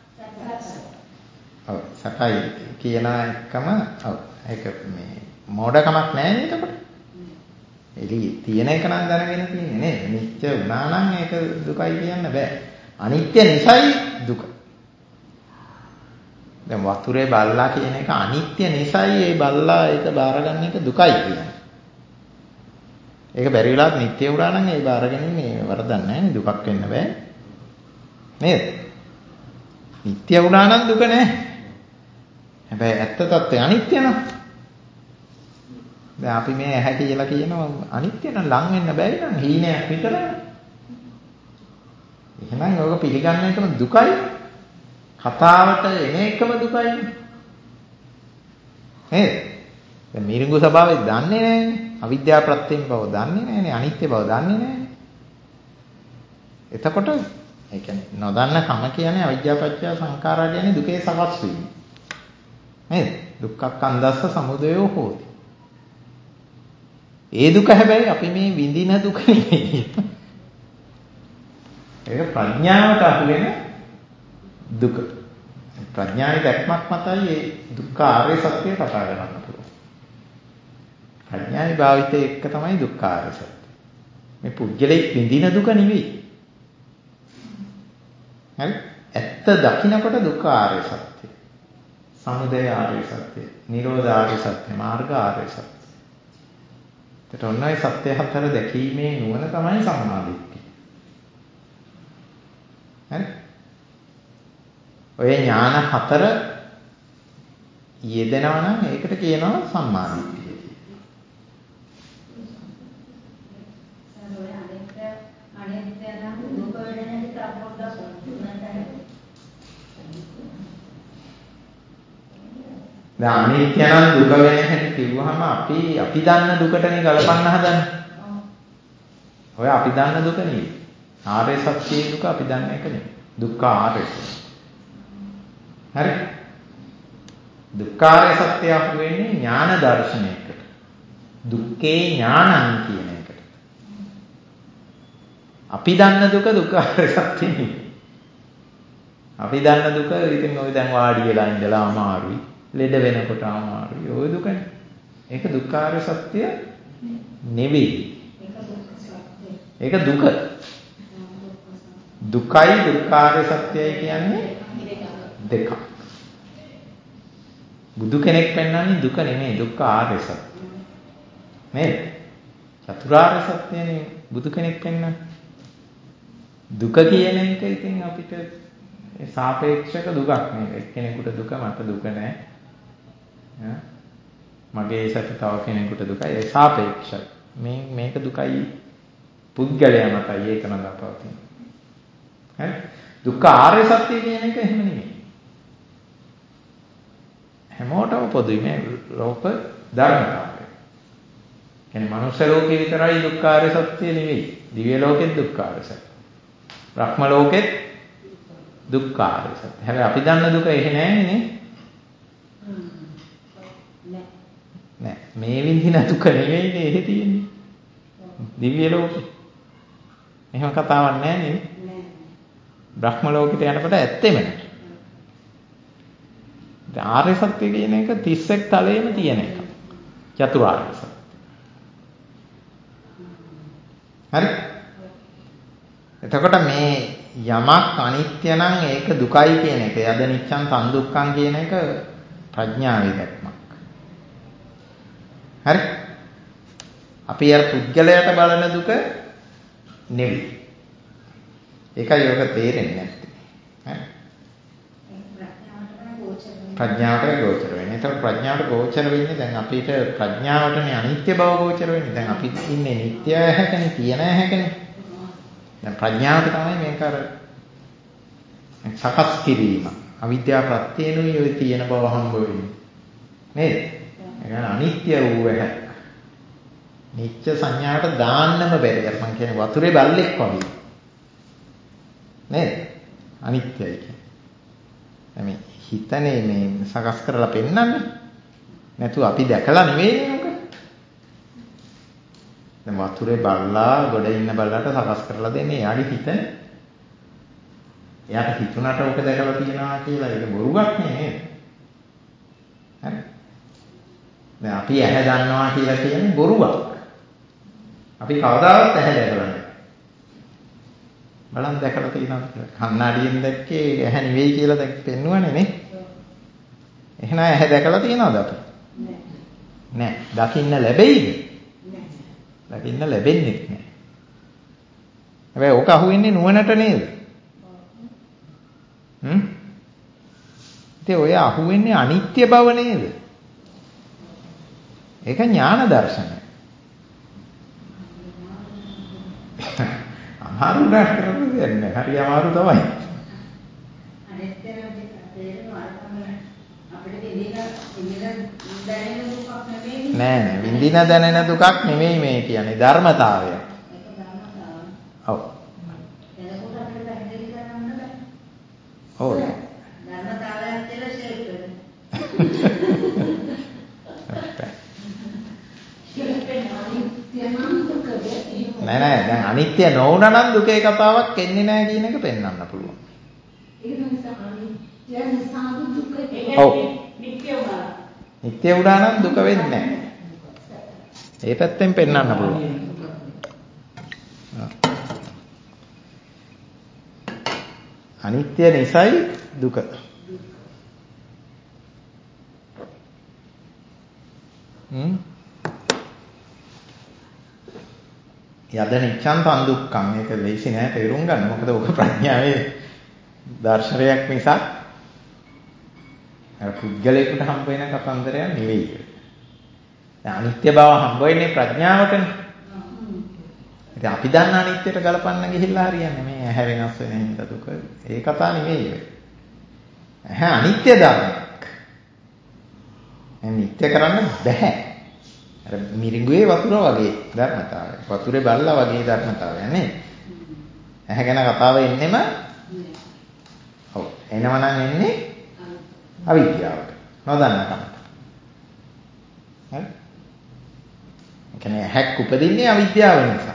ඔව් සකයි කියන එකම ඔව් ඒක මේ මොඩකමක් නැහැ නේද එතකොට? එළියේ තියෙන එක නම් දැනගෙන තියෙන්නේ නේද? නිට්ටය වුණා නම් ඒක දුකයි කියන්න බෑ. අනිත්‍ය නිසයි දුක. දැන් වතුරේ බල්ලා කියන එක අනිත්‍ය නිසයි ඒ බල්ලා ඒක බාරගන්න එක දුකයි කියන්නේ. ඒක බැරි වෙලාවත් නිත්‍ය වුණා නම් ඒ බාරගැනීමේ වරදක් නැහැ නේ දුකක් වෙන්න බෑ. නේද? නිත්‍ය වුණා නම් දුක නැහැ. හැබැයි ඇත්ත తත්වය අනිත්‍ය නම් දැන් අපි මේ ඇහැ කියලා කියනවා අනිත්‍ය නම් ලං වෙන්න බැරි නම් හීනයක් විතරයි. එහෙනම් ඔයක පිළිගන්න එකම දුකයි. කතාවට එන එකම දුකයි. නේද? දැන් මිරිඟු ස්වභාවය දන්නේ නැහැනේ. අවිද්‍යාව ප්‍රත්‍යයෙන් බව දන්නේ නැහැනේ. අනිත්‍ය බව දන්නේ නැහැනේ. එතකොට ඒ කියන්නේ නොදන්න කම කියන්නේ අවිද්‍යාව පත්‍ය සංඛාරා කියන්නේ දුකේ සකස් වීම. නේද? දුක්ඛක්ඛන්දස්ස සමුදයෝ හෝති. ඒ දුක හැබැයි අපි මේ විඳින දුක නෙමෙයි. ඒක ප්‍රඥාවට අහු වෙන දුක. ප්‍රඥාවේ දැක්මක් මතයි මේ දුක්ඛ ආර්ය සත්‍ය කතා කරන්න පුළුවන්. ප්‍රඥාවේ භාවිතය එක්ක තමයි දුක්ඛ ආර්ය සත්‍ය. මේ පුද්ගලික විඳින දුක නෙවෙයි. හරි? ඇත්ත දකින්නකොට දුක්ඛ ආර්ය සත්‍ය. සමුදය ආර්ය සත්‍ය, නිරෝධ ආර්ය සත්‍ය, මාර්ග ආර්ය සත්‍ය. ඒකට ඔන්නයි සත්‍ය හතර දැකීමේ නුවණ තමයි සම්මා දිට්ඨිය. හරි? ඔය ඥාන හතර යෙදෙනවා නම් ඒකට කියනවා සම්මා දිට්ඨිය කියලා. දැන් අනිත්‍ය නම් දුක වෙන හැටි කිව්වහම අපි දන්න දුකටනේ ගලපන්න හදන්නේ. ඔය අපි දන්න දුක නෙවෙයි. ආර්ය සත්‍යයේ දුක අපි දන්න එක නෙවෙයි. දුක්ඛ ආර්ය සත්‍ය. හරි? දුක්ඛ ආර්ය සත්‍ය අහු වෙන්නේ ඥාන දර්ශනයකට. දුක්ඛේ ඥානං කියන එකට. අපි දන්න දුක දුක්ඛ ආර්ය සත්‍ය නෙවෙයි. අපි දන්න දුක ඉතින් ඔය දැන් වාඩි වෙලා ඉඳලා අමාරුයි. ලෙඩ වෙනකොට අමාරුයි. ඔය දුකනේ. ඒක දුක්ඛාර සත්‍ය නෙවෙයි. ඒක දුක. දුකයි දුක්ඛාර සත්‍යයි කියන්නේ දෙකක්. බුදු කෙනෙක් පෙන්වන්නේ දුක නෙමෙයි දුක්ඛ ආර්ය සත්‍ය. නේද? චතුරාර්ය සත්‍යනේ බුදු කෙනෙක් පෙන්වන්නේ. දුක කියන එක ඉතින් අපිට සාපේක්ෂක දුකක් නෙවෙයි. එක්කෙනෙකුට දුක මට දුක නැහැ. මගේ සැප තව කෙනෙකුට දුකයි. ඒ සාපේක්ෂයි. මේක දුකයි පුද්ගලයා මතයි ඒක නඳපවතින. හරි? දුක්ඛ ආර්ය සත්‍ය කියන එක එහෙම නෙමෙයි. හැමෝටම පොදුයි මේ ලෝක ධර්මතාවය. කියන්නේ මනුෂ්‍ය ලෝකේ විතරයි දුක්ඛ ආර්ය සත්‍ය නෙවෙයි. දිව්‍ය ලෝකෙත් දුක්ඛ ආර්ය සත්‍ය. බ්‍රහ්ම ලෝකෙත් දුක්ඛ ආර්ය සත්‍ය. හැබැයි අපි දන්න දුක එහෙ නෑනේ නේ. නෑ. මේ විඳින දුක නෙවෙයිනේ එහෙ තියෙන්නේ. දිව්‍ය ලෝකෙ. එහෙම කතාවක් නෑ නේ. බ්‍රහ්ම ලෝකෙට යනකොට ඇත්තෙම නෑ. ආර්ය සත්‍ය කියන එක 31 තලයේම තියෙන එක. චතුරාර්ය සත්‍ය. හරි? එතකොට මේ යමක් අනිත්‍ය නම් ඒක දුකයි කියන එක. යද නිච්ඡං තන් දුක්ඛං කියන එක ප්‍රඥාවේ දැක්මක්. හරි? අපි අර පුද්ගලයාට බලන දුක නෙවෙයි. ඒකයි ඔක තේරෙන්නේ නැත්තේ. හරි? ප්‍රඥාවට ගෝචර වෙන්නේ. ඒතකොට ප්‍රඥාවට ගෝචර වෙන්නේ දැන් අපිට ප්‍රඥාවටනේ අනිත්‍ය බව ගෝචර වෙන්නේ. දැන් අපි ඉන්නේ නිට්ටය හැකනේ, තියෙන හැකනේ. දැන් ප්‍රඥාවට තමයි මේක අර සකස් කිරීම. අවිද්‍යාව ප්‍රත්‍යේනුයි ඔය තියෙන බව හම්බ වෙන්නේ. නේද? ඒ කියන්නේ අනිත්‍ය වූ හැක්. නිත්‍ය සංඥාවට දාන්නම බැරි. අර මං කියන්නේ වතුරේ බල්ලෙක් වගේ. නේද? අනිත්‍යයි කියන්නේ. මේ හිතනේ මේ සකස් කරලා පෙන්නන්නේ. නැතු අපි දැකලා නෙවෙයි නේද? දැන් වතුරේ බල්ලා ගොඩ ඉන්න බල්ලාට සකස් කරලා දෙන්නේ එයාගේ හිතනේ. එයාට හිතුණාට ඕක දැකලා තියනවා කියලා ඒක බොරුවක් නේ. හරි. දැන් අපි ඇහැ දන්නවා කියලා කියන්නේ බොරුවක්. අපි කවදාවත් ඇහැ දැකලා නැහැ. බලන්න දැකලා තියෙනවා කියලා. කණ්ණාඩියෙන් දැක්කේ ඇහැ නෙවෙයි කියලා දැක් පෙන්නුවනේ නේ. එහෙනම් ඇහැ දැකලා තියනවද අපි? නෑ. දකින්න ලැබෙයිද? නෑ. දකින්න ලැබෙන්නේ නැහැ. හැබැයි ඕක අහුවෙන්නේ නුවණට නේද? ඉතින් ඔය අහුවෙන්නේ අනිත්‍ය බව නේද? ඒක ඥාන දර්ශනය. අමාරු නෑ කරන්නේ. හරි අමාරු තමයි. අනිත්‍ය තේරෙනවා අපිට ඉඳින දැනෙන දුකක් නෙවෙයි. නෑ නෑ විඳින දැනෙන දුකක් නෙමෙයි මේ කියන්නේ ධර්මතාවය. ඒක ධර්මතාවය. ඔව්. එතකොට අපිට පැහැදිලි කරන්න බෑ. ඔව්. ධර්මතාවයක් කියලා ෂේප් නෑ නෑ දැන් අනිත්‍ය නොවුනා නම් දුකේ කතාවක් එන්නේ නෑ කියන එක පෙන්වන්න පුළුවන්. ඒක නිසා අනිත්‍ය නිසා දුක ඔව්. නිට්ටය වුණා. නිට්ටය වුණා නම් දුක වෙන්නේ නෑ. ඒ පැත්තෙන් පෙන්වන්න පුළුවන්. අනිත්‍ය නිසායි දුක. යද නිච්ඡන් තන් දුක්ඛං මේක ලේසි නෑ තේරුම් ගන්න. මොකද ඔක ප්‍රඥාවේ දර්ශනයක් මිසක් අර පුද්ගලයෙකුට හම්බ වෙන කතන්දරයක් නෙවෙයි. දැන් අනිත්‍ය බව හම්බ වෙන්නේ ප්‍රඥාවටනේ. ඉතින් අපි දන්න අනිත්‍යයට ගලපන්න ගිහිල්ලා හරියන්නේ මේ ඇහැ වෙනස් වෙන හින්දා දුක. ඒ කතාව නෙවෙයි. ඇහැ අනිත්‍ය ධර්මයක්. මේ නිත්‍ය කරන්න බෑ. අර මිරිඟුවේ වතුර වගේ ධර්මතාවය. වතුරේ බල්ලා වගේ ධර්මතාවය නේද? ඇහැ ගැන කතාව එන්නෙම ඔව්. එනවනම් එන්නේ අවිද්‍යාවට. නොදන්නකමට. හරි? ඒ කියන්නේ ඇහැක් උපදින්නේ අවිද්‍යාව නිසා.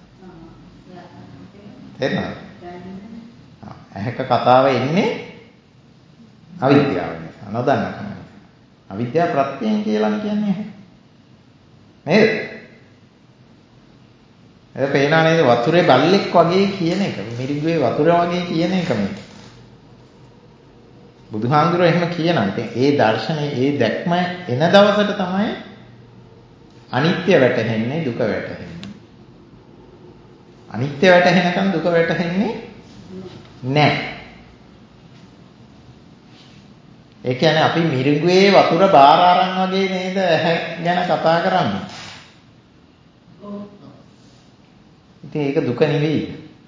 තේරුණාද? ඇහැක කතාව එන්නේ අවිද්‍යාව නිසා. නොදන්නකම නිසා. අවිද්‍යාව ප්‍රත්‍යයෙන් කියලා කියන්නේ ඇහැ. නේද? ඒක පේනා නේද වතුරේ බල්ලෙක් වගේ කියන එක. මිරිඟුවේ වතුර වගේ කියන එක මේ. බුදුහාමුදුරුවෝ එහෙම කියනවා. ඉතින් ඒ දර්ශනේ ඒ දැක්ම එන දවසට තමයි අනිත්‍ය වැටහෙන්නේ දුක වැටහෙන්නේ. අනිත්‍ය වැටහෙනකන් දුක වැටහෙන්නේ නැහැ. ඒ කියන්නේ අපි මිරිඟුවේ වතුර බාර අරන් වගේ නේද ගැන කතා කරන්නේ. ඉතින් ඒක දුක නෙවෙයි.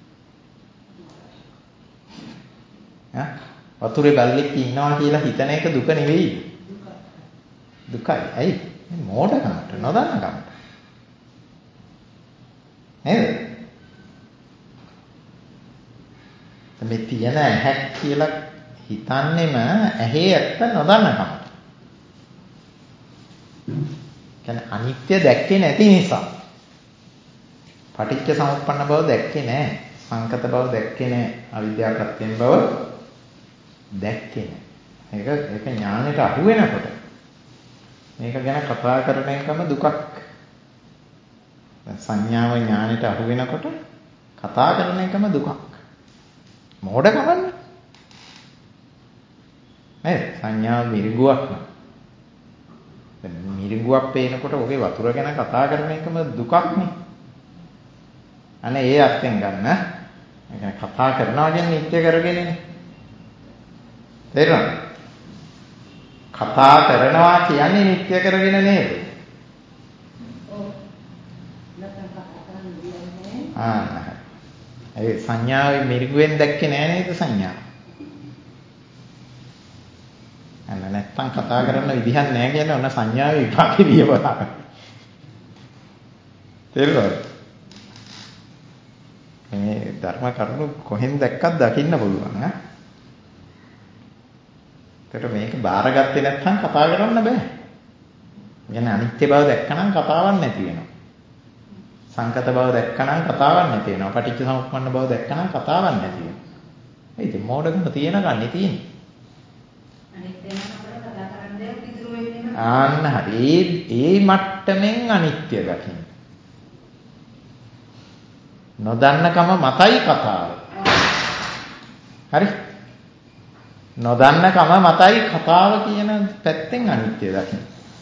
වතුරේ බල්ලෙක් ඉන්නවා කියලා හිතන එක දුක නෙවෙයි. දුකයි. ඇයි? මේ මෝඩකමට නොදන්නකමට. නේද? මේ තියෙන ඇහැක් කියලා හිතන්නේම ඇහි ඇත්ත නොදන්නකමට. කියන්නේ අනිත්‍ය දැක්කේ නැති නිසා. පටිච්ච සමුප්පන්න බව දැක්කේ නැහැ. සංකත බව දැක්කේ නැහැ. අවිද්‍යාව ප්‍රත්‍යයෙන් බව දැක්කේ නැහැ. ඒක ඥානෙට අහු වෙනකොට මේක ගැන කතා කරන එකම දුකක්. සංඥාව ඥානෙට අහු වෙනකොට කතා කරන එකම දුකක්. මෝඩකමන්නේ. නේද? සංඥාව මිරිඟුවක් න ะ. දැන් මිරිඟුවක් පේනකොට ඔගේ වතුර ගැන කතා කරන එකම දුකක් නේ. අනේ ඒ අර්ථයෙන් ගන්න. ඒ කියන්නේ කතා කරනවා කියන්නේ නිත්‍ය කරගෙනනේ. තේරුණාද? කතා කරනවා කියන්නේ නිත්‍ය කරගෙන නේද? ඔව්. නැත්නම් කතා කරන්න දෙන්නේ. ඒ සංඥාවේ මිරිඟුවෙන් දැක්කේ නෑ නේද සංඥාව? අන්න නැත්තම් කතා කරන්න විදිහක් නෑ කියන්නේ ඔන්න සංඥාවේ විපාකේ වියවලා. තේරුණාද? මේ ධර්ම කරුණු කොහෙන් දැක්කත් දකින්න පුළුවන් ඈ. ඒකට මේක බාරගත්තේ නැත්නම් කතා කරන්න බෑ. يعني අනිත්‍ය බව දැක්කනම් කතාවක් නැති වෙනවා. සංකත බව දැක්කනම් කතාවක් නැති වෙනවා. පටිච්ච සමුප්පන්න බව දැක්කනම් කතාවක් නැති වෙනවා. ඒ ඉතින් මෝඩකම තියෙන ගන්නේ තියෙන්නේ. අනිත්‍ය නම් අපිට කතා කරන්න දෙයක් ඉතුරු වෙන්නේ නැහැ. ආන්න හරි. ඒ මට්ටමින් අනිත්‍ය දකින්න. නොදන්නකම මතයි කතාව. හරි? නොදන්නකම මතයි කතාව කියන පැත්තෙන් අනිත්‍ය දකින්න.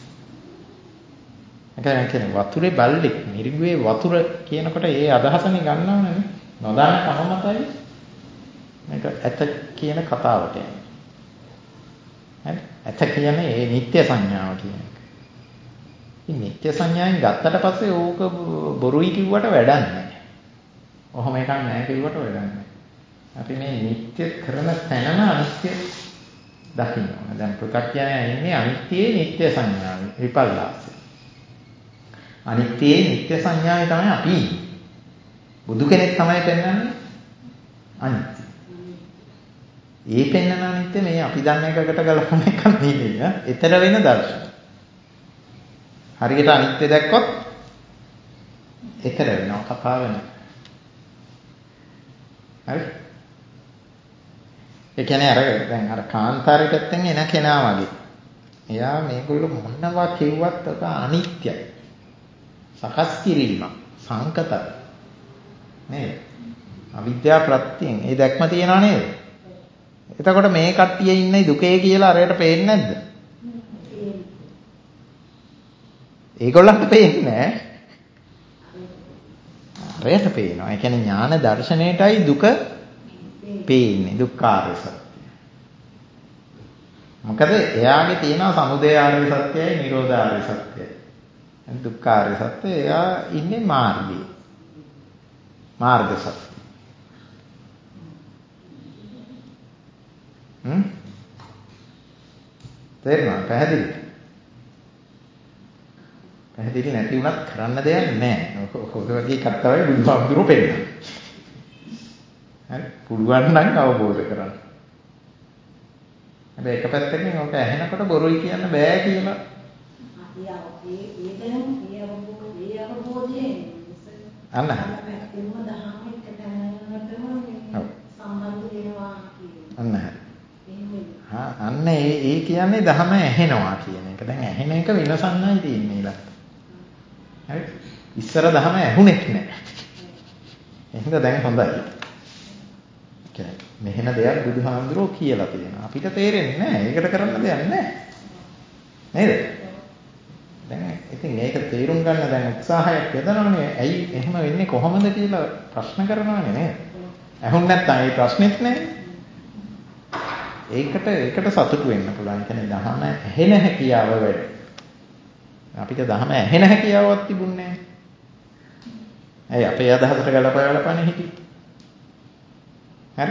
ඒ කියන්නේ වතුරේ බල්ලෙක් මිරිඟුවේ වතුර කියනකොට ඒ අදහසනේ ගන්නවනේ. නොදන්නකම මතයි මේක ඇත කියන කතාවට යන්නේ. හරි? ඇත කියන්නේ ඒ නිත්‍ය සංඥාව කියන එක. ඉතින් නිත්‍ය සංඥාවෙන් ගත්තට පස්සේ ඕක බොරුයි කිව්වට වැඩක් නැහැ. ඔහොම එකක් නැහැ කිව්වට වැඩක් නැහැ. අපි මේ නිත්‍ය කරන තැනම අනිත්‍ය දකින්න ඕන. දැන් ප්‍රත්‍යක්ෂය ඉන්නේ අනිත්‍යයේ නිත්‍ය සංඥාවේ විපල්ලාසය. අනිත්‍යයේ නිත්‍ය සංඥාවේ තමයි අපි ඉන්නේ. බුදු කෙනෙක් තමයි පෙන්වන්නේ අනිත්‍ය. ඒ පෙන්වන අනිත්‍ය මේ අපි දන්න එකකට ගලපන එක නෙවෙයි. ඊතර වෙන දර්ශන. හරියට අනිත්‍ය දැක්කොත් ඊතර වෙනවා කතාව වෙනවා. හරි? ඒ කියන්නේ දැන් අර කාන්තාරේ පැත්තෙන් එන කෙනා වගේ. එයා මේගොල්ලෝ මොනවා කිව්වත් ඔක අනිත්‍යයි. සකස් කිරීම සංකතයි. නේද? අවිද්‍යා ප්‍රත්‍යයෙන් ඒ දැක්ම තියනා නේද? එතකොට මේ කට්ටිය ඉන්නේ දුකේ කියලා අරයට පේන්නේ නැද්ද? ඒගොල්ලන්ට පේන්නේ නැහැ. අරයට පේනවා. ඒ කියන්නේ ඥාන දර්ශනයටයි දුක පේන්නේ. දුක්ඛාරය සත්‍ය. මොකද එයාගේ තියෙන සමුදය ආර්ය සත්‍යයයි නිරෝධ ආර්ය සත්‍යයයි. දුක්ඛාරය සත්‍ය එයා ඉන්නේ මාර්ගයේ. මාර්ග සත්‍ය. තේරුණා? පැහැදිලි? පැහැදිලි නැති වුණත් කරන්න දෙයක් නැහැ. ඔක වගේ එකක් තමයි බුදුහාමුදුරුවෝ පෙන්නන්නේ. හරි? පුළුවන් නම් අවබෝධ කරගන්න. හැබැයි එක පැත්තකින් ඔක ඇහෙනකොට බොරුයි කියන්න බෑ කියලා. අන්න අන්න ඒ කියන්නේ ධහම ඇහෙනවා කියන එක. දැන් ඇහෙන එක විනසන්නයි තියෙන්නේ ඊළඟට. හරි? ඉස්සර ධහම ඇහුනෙත් නැහැ. එහෙනම් දැන් හොඳයි. මෙහෙන දෙයක් බුදුහාමුදුරුවෝ කියලා තියෙනවා. අපිට තේරෙන්නේ නැහැ. ඒකට කරන්න දෙයක් නැහැ. නේද? දැන් ඉතින් මේක තේරුම් ගන්න දැන් උත්සාහයක් යොදනවනේ. ඇයි එහෙම වෙන්නේ කොහොමද කියලා ප්‍රශ්න කරනවනේ නේද? ඇහුන් නැත්නම් ඒ ප්‍රශ්නෙත් නැහැ. ඒකට සතුටු වෙන්න පුළුවන්. කියන්නේ දහම ඇහෙන හැකියාව වැඩි. අපිට දහම ඇහෙන හැකියාවක් තිබුණේ නැහැ. ඇයි අපේ අදහසට ගලපන්නේ හිටියේ? හරි?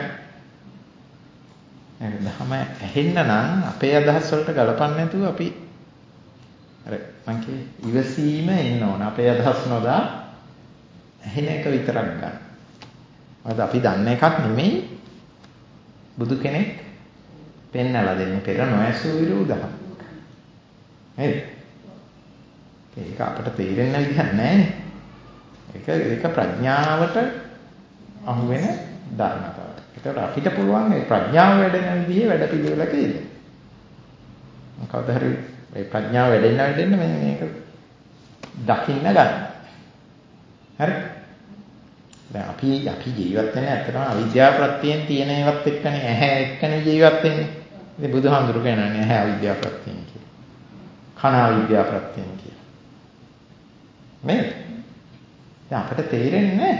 දහම ඇහෙන්න නම් අපේ අදහස් වලට ගලපන්නේ නැතුව අපි අර මං කියේ ඉවසීම එන්න ඕන. අපේ අදහස් නොදා ඇහෙන එක විතරක් ගන්න. මොකද අපි දන්න එකක් නෙමෙයි බුදු කෙනෙක් පෙන්නලා දෙන්නේ පෙර නොඇසූ විරු දහම. නේද? ඒක අපිට තේරෙන්න විදිහක් නැහැ. ඒක ප්‍රඥාවට අහු වෙන ධර්මතාවය. ඒකට අපිට පුළුවන් මේ ප්‍රඥාව වැඩෙන විදිහේ වැඩපිළිවෙලක ඉන්න. මොකද හරි මේ ප්‍රඥාව වැඩෙන්න මේක දකින්න ගන්න. හරි? දැන් අපි ජීවත් වෙන්නේ ඇත්තටම අවිද්‍යාව ප්‍රත්‍යයෙන් තියෙන ඒවත් එක්කනේ ඇහැ එක්කනේ ජීවත් වෙන්නේ. ඉතින් බුදුහාමුදුරු කියනනේ ඇහැ අවිද්‍යාව ප්‍රත්‍යයෙන් කියලා. කන අවිද්‍යාව ප්‍රත්‍යයෙන් කියලා. නේද? දැන් අපිට තේරෙන්නේ නැහැ.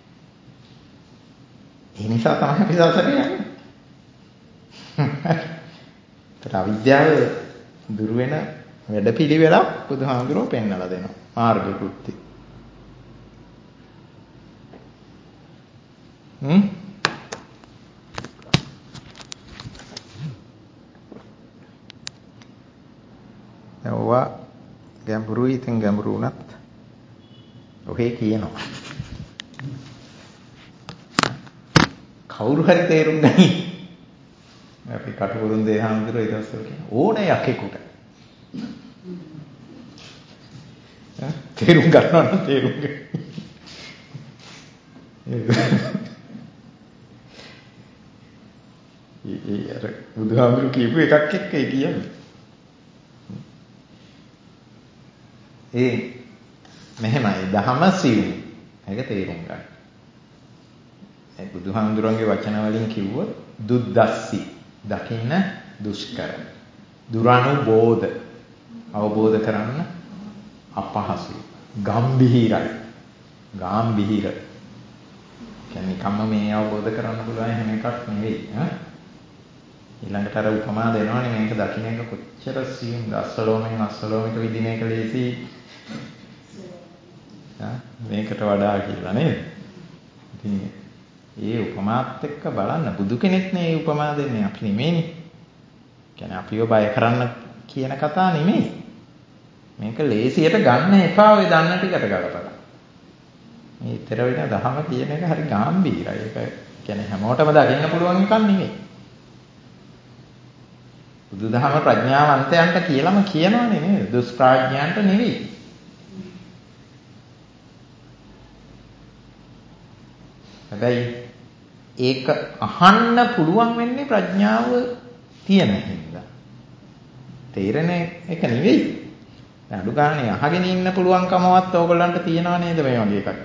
ඒ නිසා තමයි අපි සසරේ යන්නේ. ඒත් අවිද්‍යාව දුර වෙන වැඩපිළිවෙලක් බුදුහාමුදුරුවෝ පෙන්වලා දෙනවා. මාර්ග කෘත්‍ය. ඒවා ගැඹුරුයි ඉතින් ගැඹුරු වුණත් ඔහේ කියනවා. කවුරු හරි තේරුම් ගනි. අපි කටුකුරුන් දේහාමුදුරුවෝ ඒ දවස්වල කියන ඕනේ යකෙකුට. තේරුම් ගන්නවා නම් තේරුම් ගන්න. ඒ අර බුදුහාමුදුරු කියපු එකක් එක්ක ඒ කියන්නේ. ඒ මෙහෙමයි දහම සිව්. ඒක තේරුම් ගන්න. ඒ බුදුහාමුදුරන්ගේ වචන වලින් කිව්වොත් දුද්දස්සි දකින්න දුෂ්කර. දුරානුබෝධ අවබෝධ කරන්න අපහසුයි. ගම්භීරයි. ගාම්භීර. කියන්නේ කම්ම මේ අවබෝධ කරන්න පුළුවන් හැම එකක් නෙවෙයි. ඊළඟට අර උපමා දෙනවනේ මේක දකින්න එක කොච්චර සියුම් අස්සලෝමෙට විදින එක ලේසි. මේකට වඩා කියලා නේද? ඉතින් ඒ උපමාත් එක්ක බලන්න බුදු කෙනෙක් නේ මේ උපමා දෙන්නේ අපි නෙමෙයිනේ. කියන්නේ අපිව බය කරන්න කියන කතා නෙමෙයි. මේක ලේසියට ගන්න එපා ඔය දන්න ටිකට ගලපලා. මේ ඊතර වෙන දහම කියන එක හරි ගැඹීරයි. ඒක කියන්නේ හැමෝටම දකින්න පුළුවන් එකක් නෙමෙයි. බුදුදහම ප්‍රඥාවන්තයන්ට කියලාම කියනවනේ නේද? දුෂ්ප්‍රඥයන්ට නෙවෙයි. හැබැයි ඒක අහන්න පුළුවන් වෙන්නේ ප්‍රඥාව තියෙන හින්දා. තේරෙන එක නෙවෙයි. අඩු ගානේ අහගෙන ඉන්න පුළුවන්කමවත් ඕගොල්ලන්ට තියනවා නේද මේ වගේ එකක්.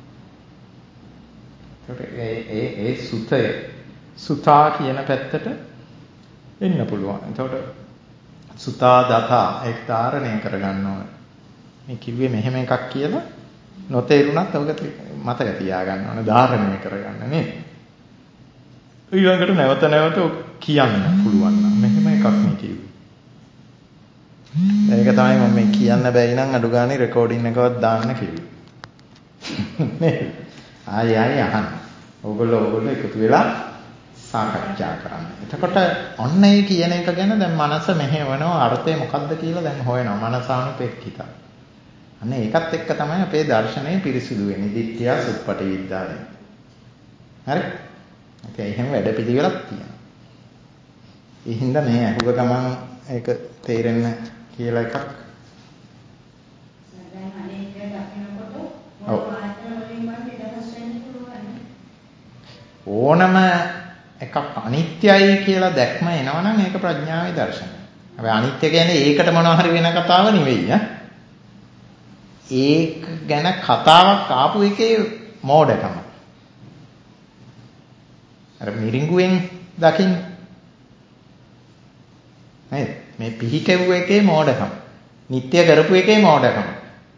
ඒ සුතය සුතා කියන පැත්තට එන්න පුළුවන්. එතකොට සුතා දතා ඒක ධාරණය කරගන්න ඕන. මේ කිව්වේ මෙහෙම එකක් කියලා නොතේරුණත් ඔක මතක තියාගන්න ඕන ධාරණය කරගන්න නේද? ඊළඟට නැවත නැවත කියන්න පුළුවන් නම් මෙහෙම එකක් නේ කිව්වේ. ඒක තමයි මම මේ කියන්න බැරි නම් අඩු ගානේ රෙකෝඩින් එකවත් දාන්න කිව්වේ. ආයෙ අහන්න. ඕගොල්ලෝ එකතු වෙලා සාකච්ඡා කරන්න. එතකොට ඔන්න ඒ කියන එක ගැන දැන් මනස මෙහෙවනවා අර්ථය මොකක්ද කියලා දැන් හොයනවා. මනසානුපෙක්ඛිත. අන්න ඒකත් එක්ක තමයි අපේ දර්ශනය පිරිසිදු වෙන්නේ. දිට්ඨිය සුප්පටි විද්‍යාවෙන්. හරි? ඒ එහෙම වැඩ පිළිවෙලක් තියෙනවා. ඒ හින්දා මේ අහුව ගමන් ඒක තේරෙන්න කියලා එකක්. දැන් අනේක දකින්නකොට මොන ආයතන වලින් මම නිදහස් වෙන්න පුළුවන්. ඕනම එකක් අනිත්‍යයි කියලා දැක්ම එනවනම් ඒක ප්‍රඥාවේ දර්ශනය. හැබැයි අනිත්‍ය කියන්නේ ඒකට මොනවා හරි වෙන කතාව නෙවෙයි ඈ. ඒක ගැන කතාවක් ආපු එකේ මෝඩකම. අර මිරිඟුවෙන් දකින්න. නේද? මේ පිහිටෙව් එකේ මෝඩකම. නිට්ටය කරපු එකේ මෝඩකම.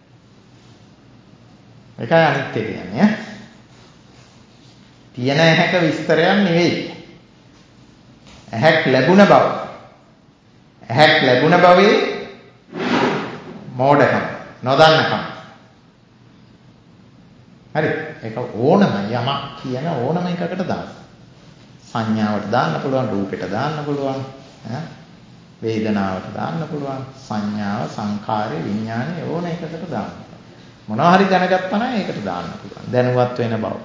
ඒකයි අනිත්‍ය කියන්නේ ඈ. තියෙන ඇහැක විස්තරයක් නෙවෙයි. ඇහැක් ලැබුණ බව. ඇහැක් ලැබුණ බවේ මෝඩකම, නොදන්නකම. හරි. ඒක ඕනම යමක් කියන ඕනම එකකට දාන්න. සංඥාවට දාන්න පුළුවන්, රූපෙට දාන්න පුළුවන්, වේදනාවට දාන්න පුළුවන්, සංඥාව, සංඛාරය, විඥානය ඕන එකකට දාන්න. මොනවා හරි දැනගත්තා නම් ඒකට දාන්න පුළුවන්. දැනුවත් වෙන බව.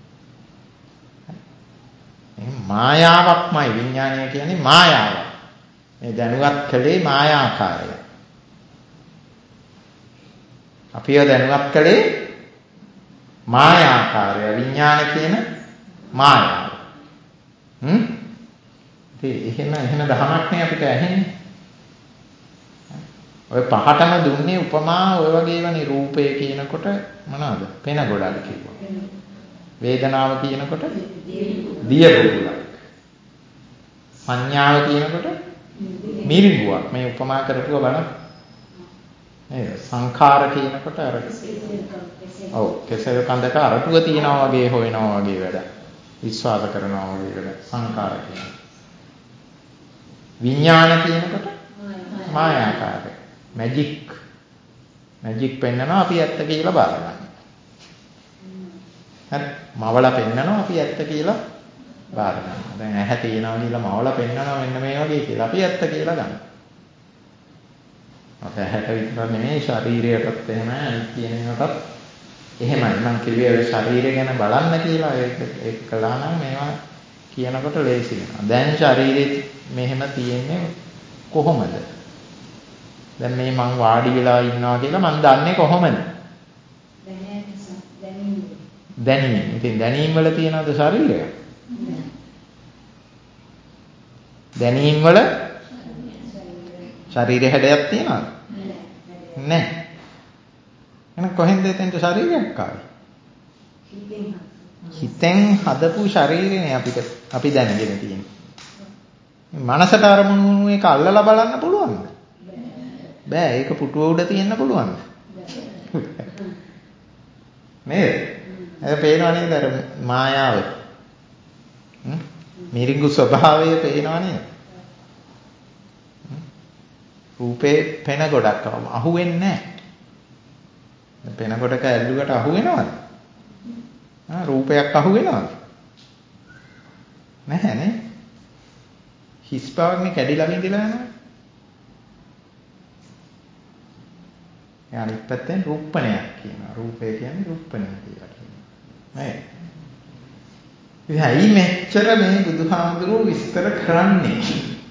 මායාවක්මයි විඥානය කියන්නේ මායාවක්. මේ දැනුවත් කලේ මායාකාරය. අපිව දැනුවත් කලේ මායාකාරය විඥාන කියන මායාව. එහෙම දහමක් නේ අපිට ඇහෙන්නේ. ඔය පහටම දුන්නේ උපමා ඔය වගේවනේ රූපය කියනකොට මොනවද? පෙන ගොඩක් කිව්වා. වේදනාව කියනකොට දිය බුබුලක්. සංඥාව කියනකොට මිරිඟුවක්. මේ උපමා කරපුවා බලන්න. නේද? සංඛාර කියනකොට අර ඔව් කෙසෙල් කඳක අරටුව තියනවා වගේ හොයනවා වගේ වැඩ. විශ්වාස කරනවා වගේ වැඩ. සංඛාර කියනවා. විඥාන කියනකොට මායාකාරය. මැජික් පෙන්නනවා අපි ඇත්ත කියලා බාරගන්නවා. හරි මවලා පෙන්නනවා අපි ඇත්ත කියලා බාර ගන්නවා. දැන් ඇහැ තියනවා කියලා මවලා පෙන්නනවා මෙන්න මේ වගේ කියලා අපි ඇත්ත කියලා ගන්නවා. අපේ ඇහැට විතර නෙමෙයි ශරීරයටත් එහෙමයි අනිත් කියන එකටත් එහෙමයි. මම කිව්වේ ඔය ශරීරය ගැන බලන්න කියලා ඒක කළා නම් මේවා කියනකොට ලේසි වෙනවා. දැන් ශරීරෙත් මෙහෙම තියෙන්නේ කොහොමද? දැන් මේ මං වාඩි වෙලා ඉන්නවා කියලා මං දන්නේ කොහොමද? දැනීම. ඉතින් දැනීම වල තියනවද ශරීරය? දැනීම වල ශරීරය හැඩයක් තියනවද? නැහැ. එහෙනම් කොහෙන්ද එතෙන්ට ශරීරයක් ආවේ? හිතෙන් හදපු ශරීරයනේ අපි දැනගෙන තියෙන්නේ. මනසට අරමුණු එක අල්ලලා බලන්න පුළුවන්ද? බෑ. ඒක පුටුව උඩ තියෙන්න පුළුවන්ද? නේද? ඒක පේනවා නේද අර මායාව. මිරිඟු ස්වභාවය පේනවා නේද? රූපේ පෙන ගොඩක් අහු වෙන්නේ නැහැ. පෙන ගොඩක ඇල්ලුවට අහු වෙනවද? රූපයක් අහු වෙනවද? නැහැ නේ. හිස් බවක්නේ කැඩිලා විඳිලා යනවා. අනිත් පැත්තෙන් රූපණයක් කියනවා. රූපය කියන්නේ රූපණය කියලා කියනවා. නේද? ඉතින් ඇයි මෙච්චර මේ බුදුහාමුදුරුවෝ විස්තර කරන්නේ?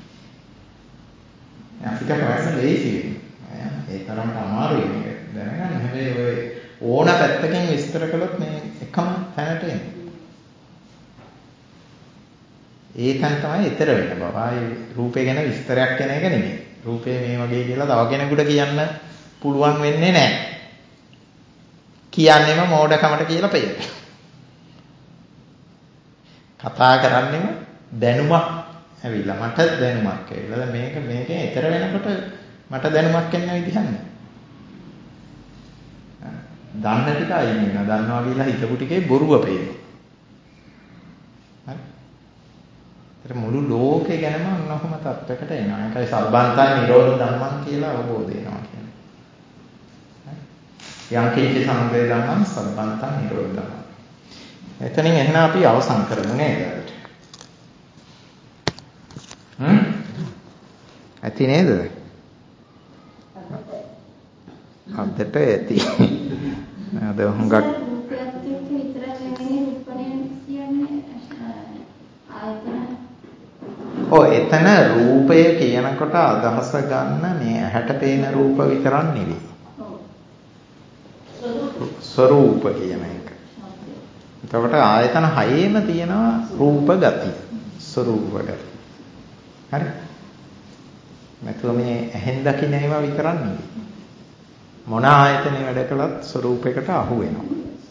අපිට හොයන්න ලේසි වෙන්නේ. ඒ තරමට අමාරුයි මේක දැනගන්න. හැබැයි ඔය ඕන පැත්තකින් විස්තර කළොත් මේ එකම තැනට එන්නේ. ඒ තැන තමයි ඊතර වෙන බව. ආයේ රූපේ ගැන විස්තරයක් කියන එක නෙමෙයි. රූපේ මේ වගේ කියලා තව කෙනෙකුට කියන්න පුළුවන් වෙන්නේ නැහැ. කියන්නේම මෝඩකමට කියලා පෙන්නන. කතා කරන්නේම දැනුමක් ඇවිල්ලා මට දැනුමක් ඇවිල්ලා මේකෙන් ඊතර වෙනකොට මට දැනුමක් එන්න විදිහක් නැහැ. දන්න ටික අයින් වෙනවා. දන්නවා කියලා හිතපු ටිකේ බොරුව පේනවා. හරි. ඒතර මුළු ලෝකේ ගැනම අන්නකොම තත්ත්වයකට එනවා. ඒකයි සබ්බන්තං නිරෝධ ධම්මං කියලා අවබෝධ වෙනවා කියන්නේ. හරි. යම් කිසි සමුදය ධම්මං සබ්බන්තං නිරෝධ ධම්මං. එතනින් එහෙනම් අපි අවසන් කරමු නේද? ඇති නේද? අදට ඇති. අද හුඟක් එතන රූපය කියනකොට අදහස ගන්න මේ ඇහැට පේන රූප විතරක් නෙවෙයි. ස්වરૂප කියන එක. එතකොට ආයතන හයේම තියෙනවා රූප ගති. ස්වરૂප ගති. හරි? නැතුව මේ ඇහෙන් දකින්න ඒවා විතරක් නෙවෙයි. මොන ආයතනෙ වැඩ කළත් ස්වરૂපයකට අහු වෙනවා.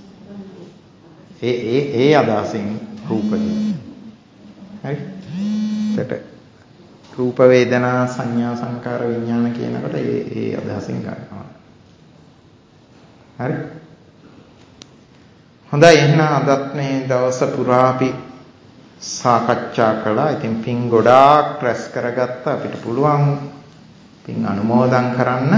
ඒ අදහසින් රූප කියන්නේ. හරි? රූප වේදනා සංඥා සංකාර විඥාන කියනකොට ඒ අදහසින් ගන්නවා. හරි? හොඳයි එහෙනම් අදත් මේ දවස පුරා අපි සාකච්ඡා කළා. ඉතින් පින් ගොඩාක් රැස් කරගත්තා. අපිට පුළුවන් පින් අනුමෝදන් කරන්න.